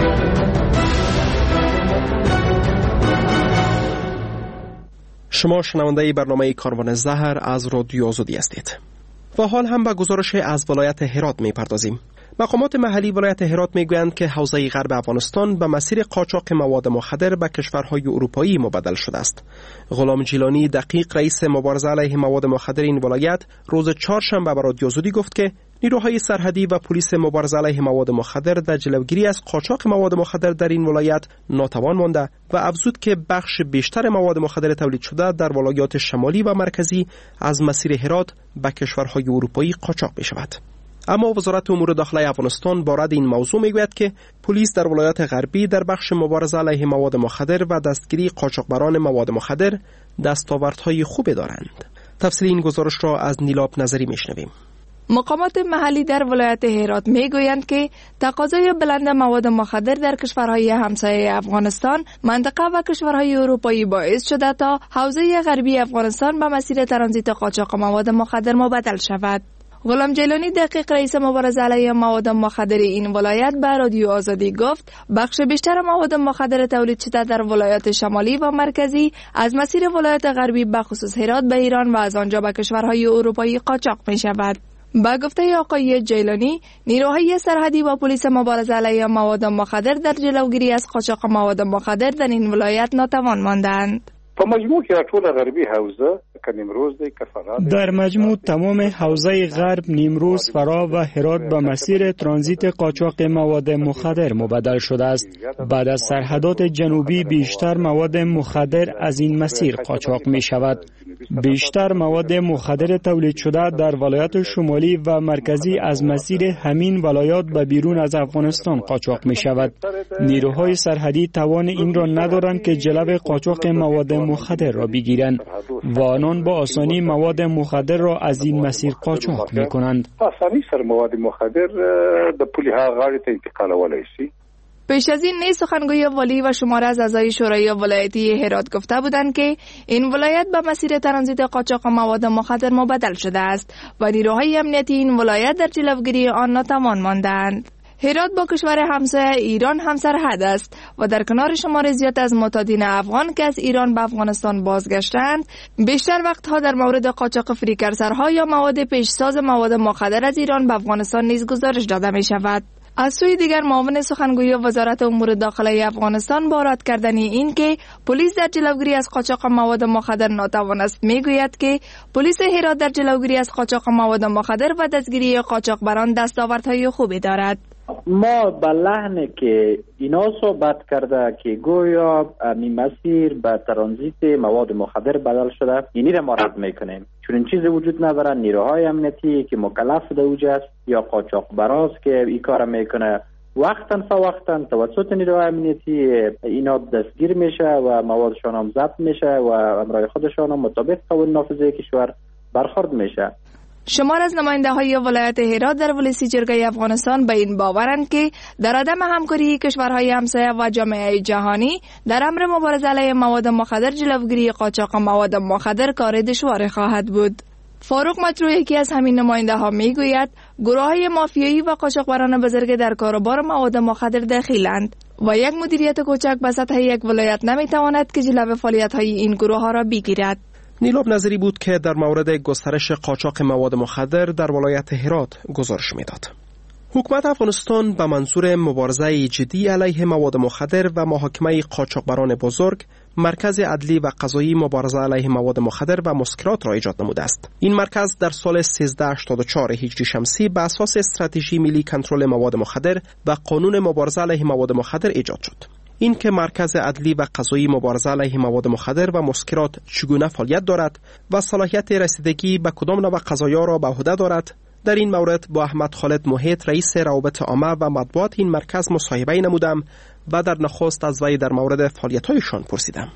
شما شنونده برنامه کاروان زهر از رادیو آزادی هستید. و حال هم به گزارش از ولایت هرات می پردازیم. مقامات محلی ولایت هرات می گویند که حوزه غرب افغانستان به مسیر قاچاق مواد مخدر به کشورهای اروپایی مبادل شده است. غلام جیلانی دقیق رئیس مبارزه علیه مواد مخدر این ولایت روز چهارشنبه به رادیو آزادی گفت که نیروهای سرحدی و پلیس مبارزه علیه مواد مخدر در جلوگیری از قاچاق مواد مخدر در این ولایت ناتوان مانده و افزود که بخش بیشتر مواد مخدر تولید شده در ولایات شمالی و مرکزی از مسیر هرات به کشورهای اروپایی قاچاق می شود. اما وزارت امور داخلی افغانستان بارد این موضوع میگوید که پلیس در ولایات غربی در بخش مبارزه علیه مواد مخدر و دستگیری قاچاقبران مواد مخدر دستاوردهای خوبی دارند. تفصیل این گزارش را از نیلاب نظری میشنویم. مقامات محلی در ولایت هرات میگویند که تقاضای بلند مواد مخدر در کشورهای همسایه افغانستان، منطقه و کشورهای اروپایی باعث شده تا حوزه غربی افغانستان به مسیر ترانزیت قاچاق مواد مخدر مبدل شود. غلام جیلانی دقیق رئیس مبارزه علیه مواد مخدر این ولایت به رادیو آزادی گفت بخش بیشتر مواد مخدر تولید شده در ولایات شمالی و مرکزی از مسیر ولایت غربی به خصوص هرات به ایران و از آنجا به کشورهای اروپایی قاچاق می شود. با گفته آقای جیلانی، نیروهای سرحدی و پلیس مبارزه علیه مواد مخدر در جلوگیری از قاچاق مواد مخدر در این ولایت ناتوان ماندند. در مجموع تمام حوزه غرب، نیمروز، فرا و هرات به مسیر ترانزیت قاچاق مواد مخدر مبدل شده است. بعد از سرحدات جنوبی بیشتر مواد مخدر از این مسیر قاچاق می شود. بیشتر مواد مخدر تولید شده در ولایات شمالی و مرکزی از مسیر همین ولایات به بیرون از افغانستان قاچاق می شود. نیروهای سرحدی توان این را ندارند که جلو قاچاق مواد مخدر را بگیرند و آنان با آسانی مواد مخدر را از این مسیر قاچاق می کنند. آسانی سر مواد مخدر د پولی ها غاړې ته انتقالولی شي. پیش از این نیز سخنگوی والی و شماره از اعضای شورای ولایتی هرات گفته بودند که این ولایت به مسیر ترانزیت قاچاق مواد مخدر مبدل شده است و نیروهای امنیتی این ولایت در جلوگیری آن ناتوان ماندند. هرات با کشور همسایه ایران همسرحد است و در کنار شمار زیاد از معتادین افغان که از ایران به افغانستان بازگشتند، بیشتر وقتها در مورد قاچاق فریکرسرها یا مواد پیشساز مواد مخدر از ایران به افغانستان نیز گزارش داده می شود. از سوی دیگر معاون سخنگوی وزارت امور داخلی افغانستان با رد کردن این که پلیس در جلوگیری از قاچاق مواد مخدر ناتوان است میگوید که پلیس هرات در جلوگیری از قاچاق مواد مخدر و دستگیری قاچاقبران دستاوردهای خوبی دارد. ما به لحنی که اینا صحبت کرده که گویا این مسیر به ترانزیت مواد مخدر بدل شده، اینی را ما رد میکنیم، چون این چیزی وجود نداره. نیروهای امنیتی که مکلف به اوج است یا قاچاقبراز که این کار میکنه، وقتا فوقتا توسط نیروهای امنیتی اینا دستگیر میشه و موادشان هم ضبط میشه و امرای خودشان هم مطابق قانون نافذه کشور برخورد میشه. شمار از نماینده های ولایت هرات در ولسی جرگه افغانستان به این باورند که در عدم همکاری کشورهای همسایه و جامعه جهانی در امر مبارزه علیه مواد مخدر، جلوگیری قاچاق مواد مخدر کار دشوار خواهد بود. فاروق مطروح یکی از همین نماینده ها میگوید گروه‌های مافیایی و قاچاقبران بزرگ در کاروبار مواد مخدر دخیلند و یک مدیریت کوچک به سطح یک ولایت نمیتواند که جلو فعالیت‌های این گروه ها را بگیرد. نیلاب نظری بود که در مورد گسترش قاچاق مواد مخدر در ولایت هرات گزارش میداد. حکومت افغانستان به منظور مبارزه جدی علیه مواد مخدر و محاکمه قاچاقبران بزرگ، مرکز عدلی و قضایی مبارزه علیه مواد مخدر و مسکرات را ایجاد نموده است. این مرکز در سال سیزده هشتاد و چهار هجری شمسی به اساس استراتژی ملی کنترل مواد مخدر و قانون مبارزه علیه مواد مخدر ایجاد شد. این که مرکز عدلی و قضایی مبارزه علیه مواد مخدر و مسکرات چگونه فعالیت دارد و صلاحیت رسیدگی به کدام نوع قضایا را به عهده دارد، در این مورد با احمد خالد محیط رئیس روابط عامه و مطبوعات این مرکز مصاحبه نمودم و در نخست از وی در مورد فعالیت‌هایشان پرسیدم.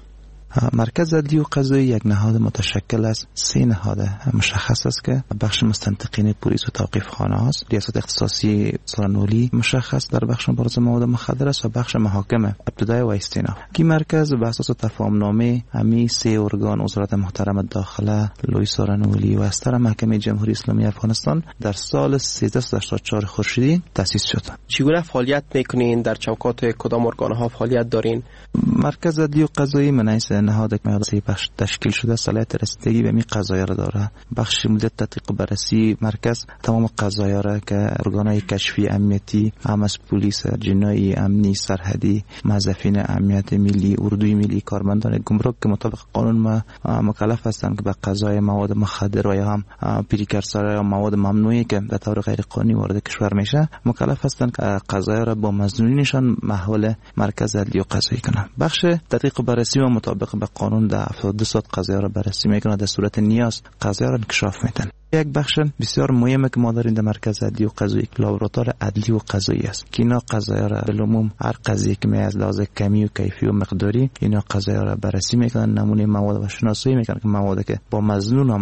مرکز عدلی و قضایی یک نهاد متشکل از سه نهاد مشخص است که بخش مستنطقین پلیس و توقیف خانه است، ریاست اختصاصی سرانولی مشخص در بخش مبارزه مواد مخدر است و بخش محاکم ابتدایی و استیناف. این مرکز به اساس تفاهم نامه امی سه ارگان وزارت محترم داخله، لوی سرانولی و استر محکمه جمهوری اسلامی افغانستان در سال سیزده هشتاد و چهار خورشیدی تأسیس شد. چگونه فعالیت میکنین؟ در چوکات کدام ارگان‌ها فعالیت دارین؟ مرکز عدلی و قضایی منایس نهاد که بخش تشکیل شده صلاحیت رسیدگی به می قضایا را داره. بخش مدیریت تحقیق بررسی مرکز تمام قضایا را که ارگان‌های کشفی امنیتی، هم از پلیس، جنایی، امنی، سرحدی، موظفین امنیت ملی، اردوی ملی، کارمندان گمرک که مطابق قانون ما مکلف هستند که به قضای مواد مخدر و یا هم پریکورسور یا مواد ممنوعی که به طور غیر قانونی وارد کشور میشه مکلف هستند که قضایا را با مظنونینشان محول مرکز عدلی و قضایی کنند. بخش تحقیق بررسی و مطابق به قانون در هفتاد و دو ساعت قضایا را بررسی میکنه، در صورت نیاز قضایا را انکشاف میدن. یک بخش بسیار مهمه که ما داریم در مرکز عدلی و قضایی لابراتوار عدلی و قضایی است که اینا قضایا را بالعموم هر قضیه که می از لحاظ کمی و کیفی و مقداری اینا قضایا را بررسی میکنن، نمونه مواد و شناسایی میکنن که موادی که با مظنون آمده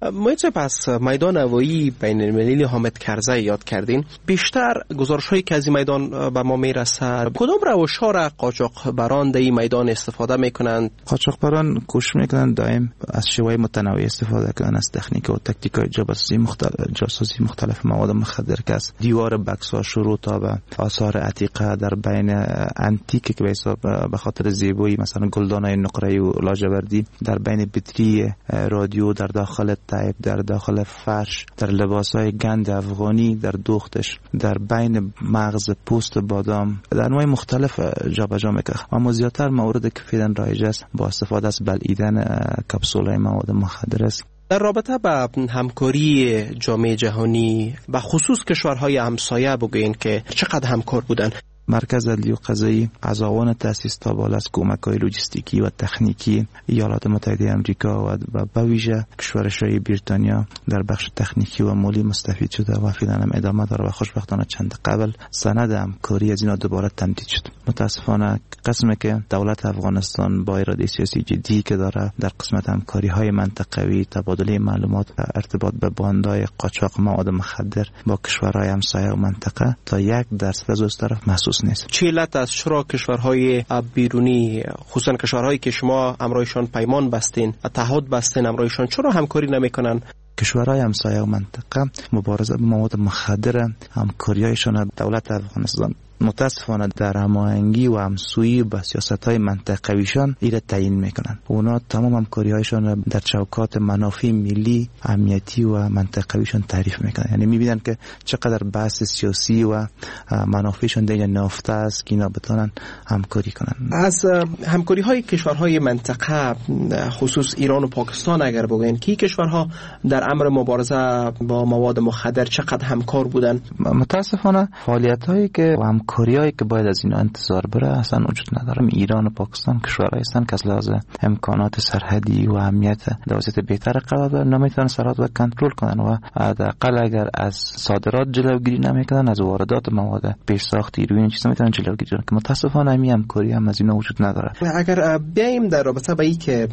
مویچه پس میدان هوایی بین المللی حامد کرزی یاد کردین، بیشتر گزارش هایی که از این میدان به ما میرسه کدام روش ها را قاچاقبران در این میدان استفاده میکنند؟ قاچاقبران کوشش میکنند دائم از شیوه متنوع استفاده کنند، از تکنیک و تاکتیک های جاسوسی مختلف جاسوسی مختلف مواد مخدر که از دیوار بکس ها شروع تا به آثار عتیقه در بین انتیک که به حساب به خاطر زیبایی مثلا گلدانای نقره‌ای و لاجوردی، در بین بطری رادیو، در داخل تایپ، در داخل فرش، در لباسهای گند افغانی، در دوختش، در بین مغز پوست بادام، در انواع مختلف جابجا میکنه. اما زیادتر موردی که فعلا رایج است با استفاده از بلعیدن کپسول‌های مواد مخدر است. در رابطه با همکاری جامعه جهانی و خصوص کشورهای همسایه بگوین که چقدر همکار بودن؟ مرکز عدلی و قضایی از آوان تأسیس تا بالا از کمک‌های لوجستیکی و تکنیکی ایالات متحده آمریکا و به ویژه کشورهای بریتانیا در بخش تکنیکی و مالی مستفید شده و فعلا هم ادامه داره و خوشبختانه چند قبل سند همکاری از اینا دوباره تمدید شد. متاسفانه قسمی که دولت افغانستان با اراده سیاسی جدی که داره در قسمت همکاری‌های منطقوی، تبادل معلومات، ارتباط به باندهای قاچاق مواد مخدر با کشورهای همسایه و منطقه تا یک درصد از اون طرف محسوس نیست. چه علت است چرا کشورهای بیرونی، خصوصا کشورهایی که شما همراهشان پیمان بستین، تعهد بستین همراهشان، چرا همکاری نمیکنن؟ کشورهای همسایه و منطقه مبارزه با مواد مخدر همکاری‌هایشان دولت افغانستان متاسفانه در هماهنگی و همسویی با سیاست‌های منطقویشان ایره تعیین میکنن. اونا تمام همکاری‌هایشان در چوکات منافع ملی، امنیتی و منطقویشان تعریف میکنن. یعنی میبینن که چقدر بحث سیاسی و منافعشان در نافته است که اینا بتونن همکاری کنن. از همکاری‌های کشورهای منطقه خصوص ایران و پاکستان اگر بگوین که کشورها در امر مبارزه با مواد مخدر چقدر همکار بودن؟ متاسفانه فعالیت‌هایی که کاریایی که باید از اینا انتظار بره اصلا وجود نداره. ایران و پاکستان کشورهایی هستند که از لحاظ امکانات سرحدی و امنیت در وضعیت بهتر قرار دارن، نمیتونن سرحد رو کنترل کنن و حداقل اگر از صادرات جلوگیری نمیکنن از واردات مواد پیشساخت هیروئین چیزا میتونن جلوگیری کنن که متاسفانه همین همکاری هم از اینا وجود نداره. اگر بیایم در رابطه با این که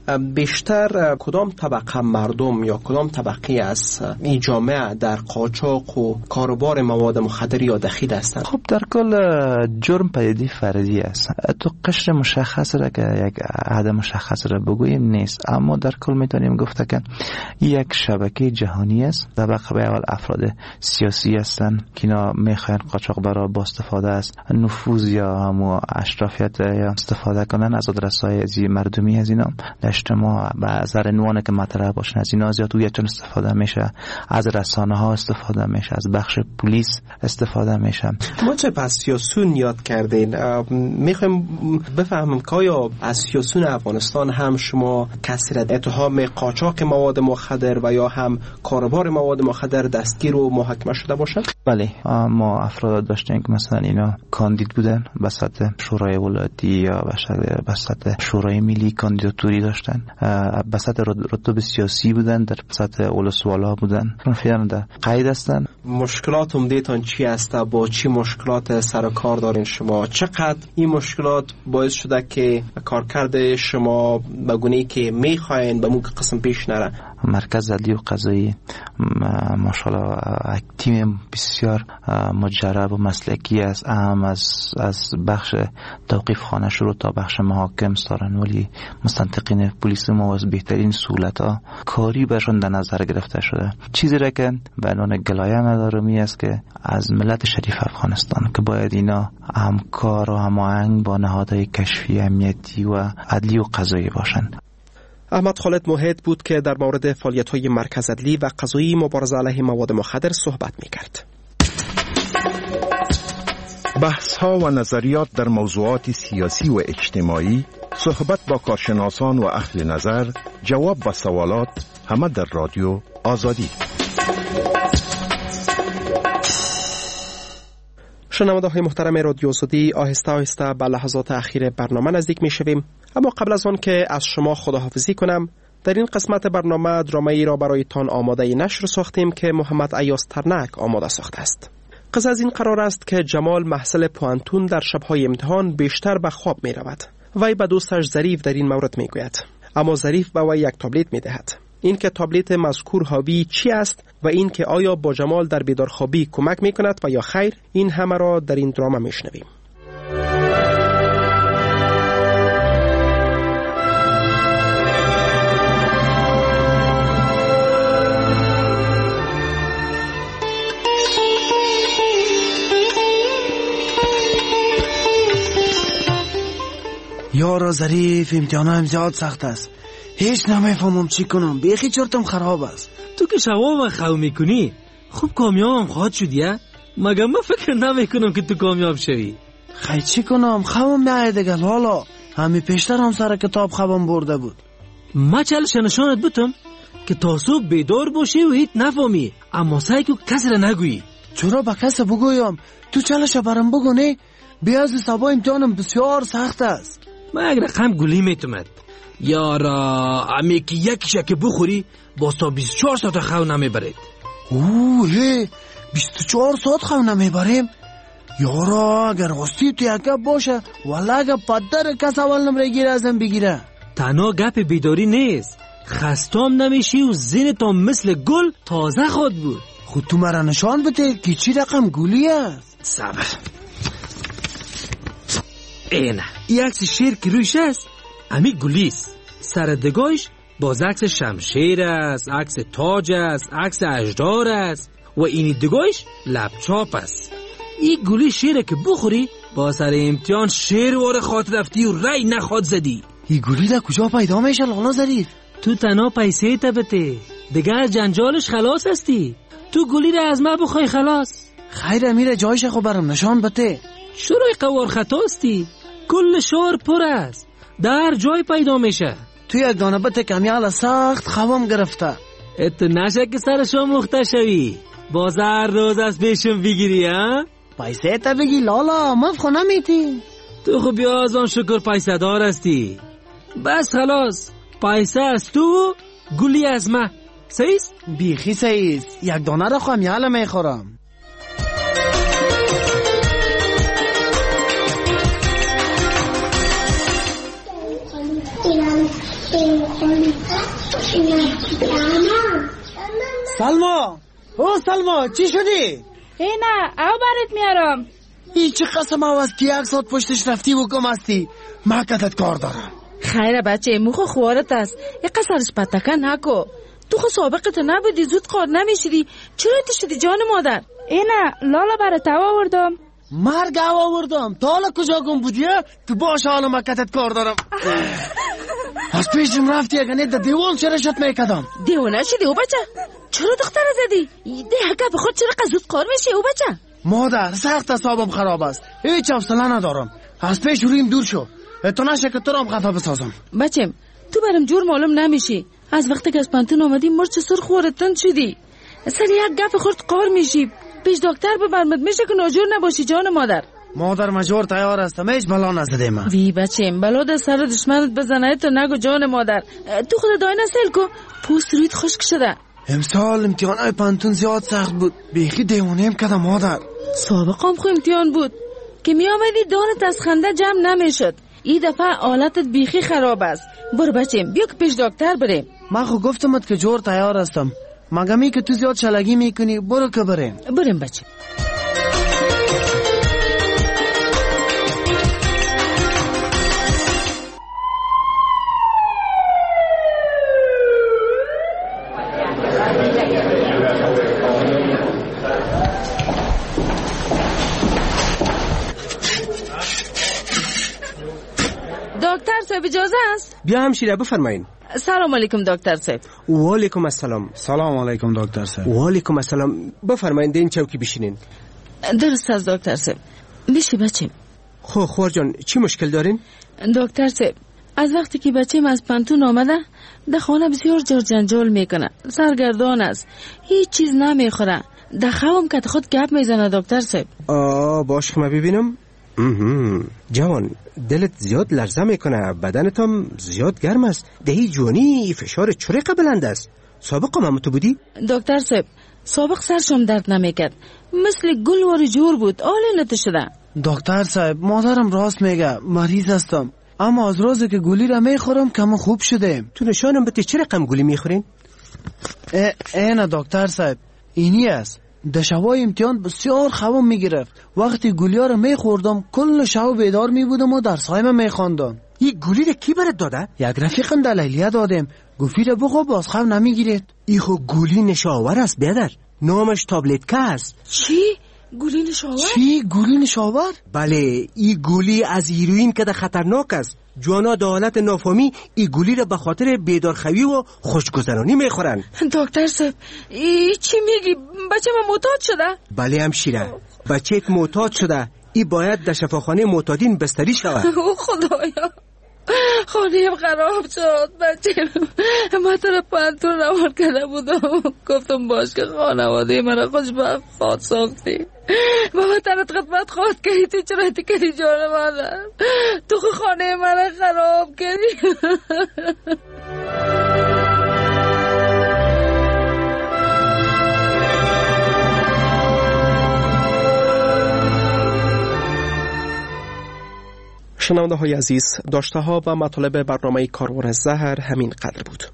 بیشتر کدام طبقه مردم یا کدام طبقه از این جامعه در قاچاق و کاروبار مواد مخدر یا دخیل هستند؟ خب در کل جرم پدیده فردی است. تو قشر مشخص را که یک عدد مشخص را بگوییم نیست، اما در کل میتونیم گفته که یک شبکه جهانی است. طبقه اول افراد سیاسی هستند که اینا میخواین قاچاقبرا با استفاده از نفوذ یا همو اشرافیت یا استفاده کنن از آدرس‌های از مردمی از اینا در اجتماع و از عنوان که مطرح باشن از اینا زیاد هویتشون استفاده میشه، از رسانه‌ها استفاده میشه، از بخش پلیس استفاده میشه. ما چه پس سیاسون یاد کردین، میخوایم بفهمم که آیا از سیاسون افغانستان هم شما کسی را اتهام قاچاق مواد مخدر و یا هم کاروبار مواد مخدر دستگیر و محاکمه شده باشد؟ بله، ما افراد داشتیم که مثلا اینا کاندید بودن به سطح شورای ولایتی یا به سطح شورای ملی کاندیداتوری داشتن، به سطح رتبه سیاسی بودن، در سطح ولسوالا بودن، فعلا در قید هستن. مشکلات عمده‌تان چی است؟ با چی مشکلات سر کار دارین شما؟ چقدر این مشکلات باعث شده که کارکرد شما به گونه‌ای که میخواین به مو قسم پیش نره؟ مرکز عدلی و قضایی ماشاءالله یک تیم بسیار مجرب و مسلکی است، اهم از از بخش توقیف خانه شروع تا بخش محاکم سارن، ولی مستنطقین پلیس ما از بهترین سهولت‌ها کاری برشون در نظر گرفته شده. چیزی را که به عنوان گلایه ندارمی است که از ملت شریف افغانستان که باید اینا همکار و هماهنگ با نهادهای کشفی، امنیتی و عدلی و قضایی باشند. احمد خالد محیط بود که در مورد فعالیت‌های مرکز عدلی و قضایی مبارزه علیه مواد مخدر صحبت می‌کرد. بحث‌ها و نظریات در موضوعات سیاسی و اجتماعی، صحبت با کارشناسان و اهل نظر، جواب و سوالات، همه در رادیو آزادی. شنونده های محترم رادیو آزادی، آهسته آهسته به لحظات اخیر برنامه نزدیک می شویم، اما قبل از آن که از شما خداحافظی کنم، در این قسمت برنامه درامه‌ای را برایتان آماده نشر ساختیم که محمد ایاز ترنک آماده ساخته است. قصه از این قرار است که جمال محصل پوانتون در شب‌های امتحان بیشتر به خواب می رود. وی به دوستش ظریف در این مورد می گوید، اما ظریف به وی یک تابلت می دهد. این که تابلت مذکور حاوی چی است و این که آیا با جمال در بیدارخوابی کمک میکند و یا خیر، این همه را در این دراما میشنویم. یارا ظریف، امتحانایم زیاد سخت است. هیچ نمیفهمم چی کنم. بیخی چرتم خراب است. تو که شوام خو میکنی خوب کامیابم خواهد شدی. مگه من فکر نمیکنم که تو کامیاب شوی. خیلی چی کنم؟ خوام نه دیگه لالا. همین پیشتر هم سر کتاب خوابم برده بود. ما چلش نشانت بودم که تا صبح بیدار باشی و هیچ نفهمی، اما سعی کن کسی را نگویی. چرا به کسی بگویم؟ تو چلش برام بگو نه. بیاز سبا امتحانم بسیار سخت است. من یک رقم گلی میتومد یارا، امی که یکیشه که بخوری باز تا بیست و چهار ساعت خو نمیبرید. اوه هی بیست و چهار ساعت خو نمیبریم یارا. اگر راستی تو یک گپ باشه والا اگر پدر کس اول نمره گیره ازم بگیره. تنها گپ بیداری نیست، خستام نمیشی و زینتام مثل گل تازه خود بود. خود تو مرا نشان بده که چی رقم گلی است. صبر. اینه این عکس شیر که رویش است امی گلیست. سردگاهش باز عکس شمشیر است، عکس تاج است، عکس اژدار است و اینی دگاهش لپچاپ است. این گلی شیره که بخوری با سر امتحان شیر واره خاطر رفتی و رای نخواد زدی. این گلی در کجا پیدا میشه لالا ظریف؟ تو تنها پیسه تبته دیگر جنجالش خلاص هستی. تو گلی را از ما بخوای خلاص. خیر میره جایش خو برام نشان بده. شروع قوار خطاستی، کل شهر پر است، در جای پیدا میشه. تو یک دانه بته کمیال سخت خوام گرفته. ات نشه که سرشو مخته شوی باز هر روز از پیشم بگیری. ها پیسه تا بگی لالا ما خونه میتی. تو خب بیاز آن شکر پیسه دار هستی. بس خلاص پیسه از تو گلی از ما. سیست؟ بیخی سیست. یک دانه را کمیال میخورم. سلما، او سلما چی شدی؟ ای نه او برات میارم. ای چه قسم آواز که یک ساعت پشتش رفتی و کم هستی. ما کتت کار دارم. خیره بچه موخو خوارت است. یک قصرش پتکه نکو. تو خو سابقت نبودی زود کار نمیشدی. چرا ایت شدی جان مادر؟ ای نه لالا برات آوردم. مرگ آوردم. تا حالا کجا گم بودیه؟ تو باش حالا ما کتت کار دارم. از پیشم رفتی اگه نه در دیوان چرا شد میکدم. دیوانه شدی او بچه؟ چرا دختر زدی؟ ده حقا به خود چرا قزود کار میشی او بچه؟ مادر سخت حسابم خراب است. هیچ حوصله ندارم. از پیش رویم دور شو. تو نشه که تو را هم خطا بسازم. بچم تو برم جور معلوم نمیشی. از وقتی که از پانتون آمدی مرچ سرخ خوردتن شدی. سر یک گپ خورد قار میشی. پیش دکتر ببرمت میشه که ناجور نباشی جان مادر. مادر مجور تیار هستم. هیچ بلا نزده من. وی بچم بلا در سر دشمنت بزنه تو نگو جان مادر. تو خود دای نسل کو پوست رویت خشک شده. امسال امتحانای پانتون زیاد سخت بود. بیخی دیوانیم کدم مادر. سابقم خو امتحان بود که می آمدی دانت از خنده جمع نمیشد. این دفعه حالتت بیخی خراب است. برو بچم بیا که پیش دکتر بریم. من خو گفتمت که جور تیار هستم. مگمی که تو زیاد شلگی میکنی برو که بریم. بریم بچم. دکتر صاحب اجازه است؟ بیا همشیره بفرمایین. سلام علیکم دکتر صاحب. و علیکم السلام. سلام علیکم دکتر صاحب. و علیکم السلام. بفرمایین این چوکی بشینین. درست است دکتر صاحب. بشی بچم. خو خوار جان چی مشکل دارین؟ دکتر صاحب از وقتی که بچم از پانتون آمده در خانه بسیار جر جنجال میکنه. سرگردان است. هیچ چیز نمیخوره. در خوابم که خود گپ میزنه دکتر صاحب. آه باش که ما ببینم. جوان دلت زیاد لرزه میکنه، بدنت هم زیاد گرم است. دهی جوانی فشار چرا بلند است. سابق هم تو بودی؟ دکتر صاحب سابق سرشم درد نمیکرد، مثل گل وار جور بود، حال نت شده. دکتر صاحب مادرم راست میگه، مریض هستم، اما از روزی که گلی را میخورم کم خوب شده. تو نشانم بده چه رقم گلی میخورین؟ اینا دکتر صاحب اینی است. در شبای امتحان بسیار خوابم میگرفت. وقتی گولیا رو میخوردم کل شب بیدار میبودم و درسهایم میخواندم. این گولی رو کی برات داده؟ یک رفیقم در لیلیه دادم. گفتی رو بخور باز خواب نمیگیرید. ای خو گولی نشاور است بیادر. نامش تابلتکا است. چی؟ گولی نشاور؟ چی؟ گولی نشاور؟ بله، ای گولی از هیروئین که خطرناک است. جوانا در حالت نافهمی ای گولی را به خاطر بیدارخوابی و خوشگذرانی میخورن. دکتر صاحب ای چی میگی؟ بچه من معتاد شده؟ بله همشیره، بچه‌ت معتاد شده. ای باید در شفاخانه معتادین بستری شود. او خدایا، خانه‌ام خراب شد. بچه من تو رو پنتون روان کرده بودم. گفتم باش که خانواده من را خوشبخت خواهد ساختی. بابا تنت خدمت خواهد کردی. تو چرا اتی کردی جان منم؟ تو خانه من را خراب کردی. شنونده های عزیز، داشته ها و مطالب برنامه کاروان زهر همین قدر بود.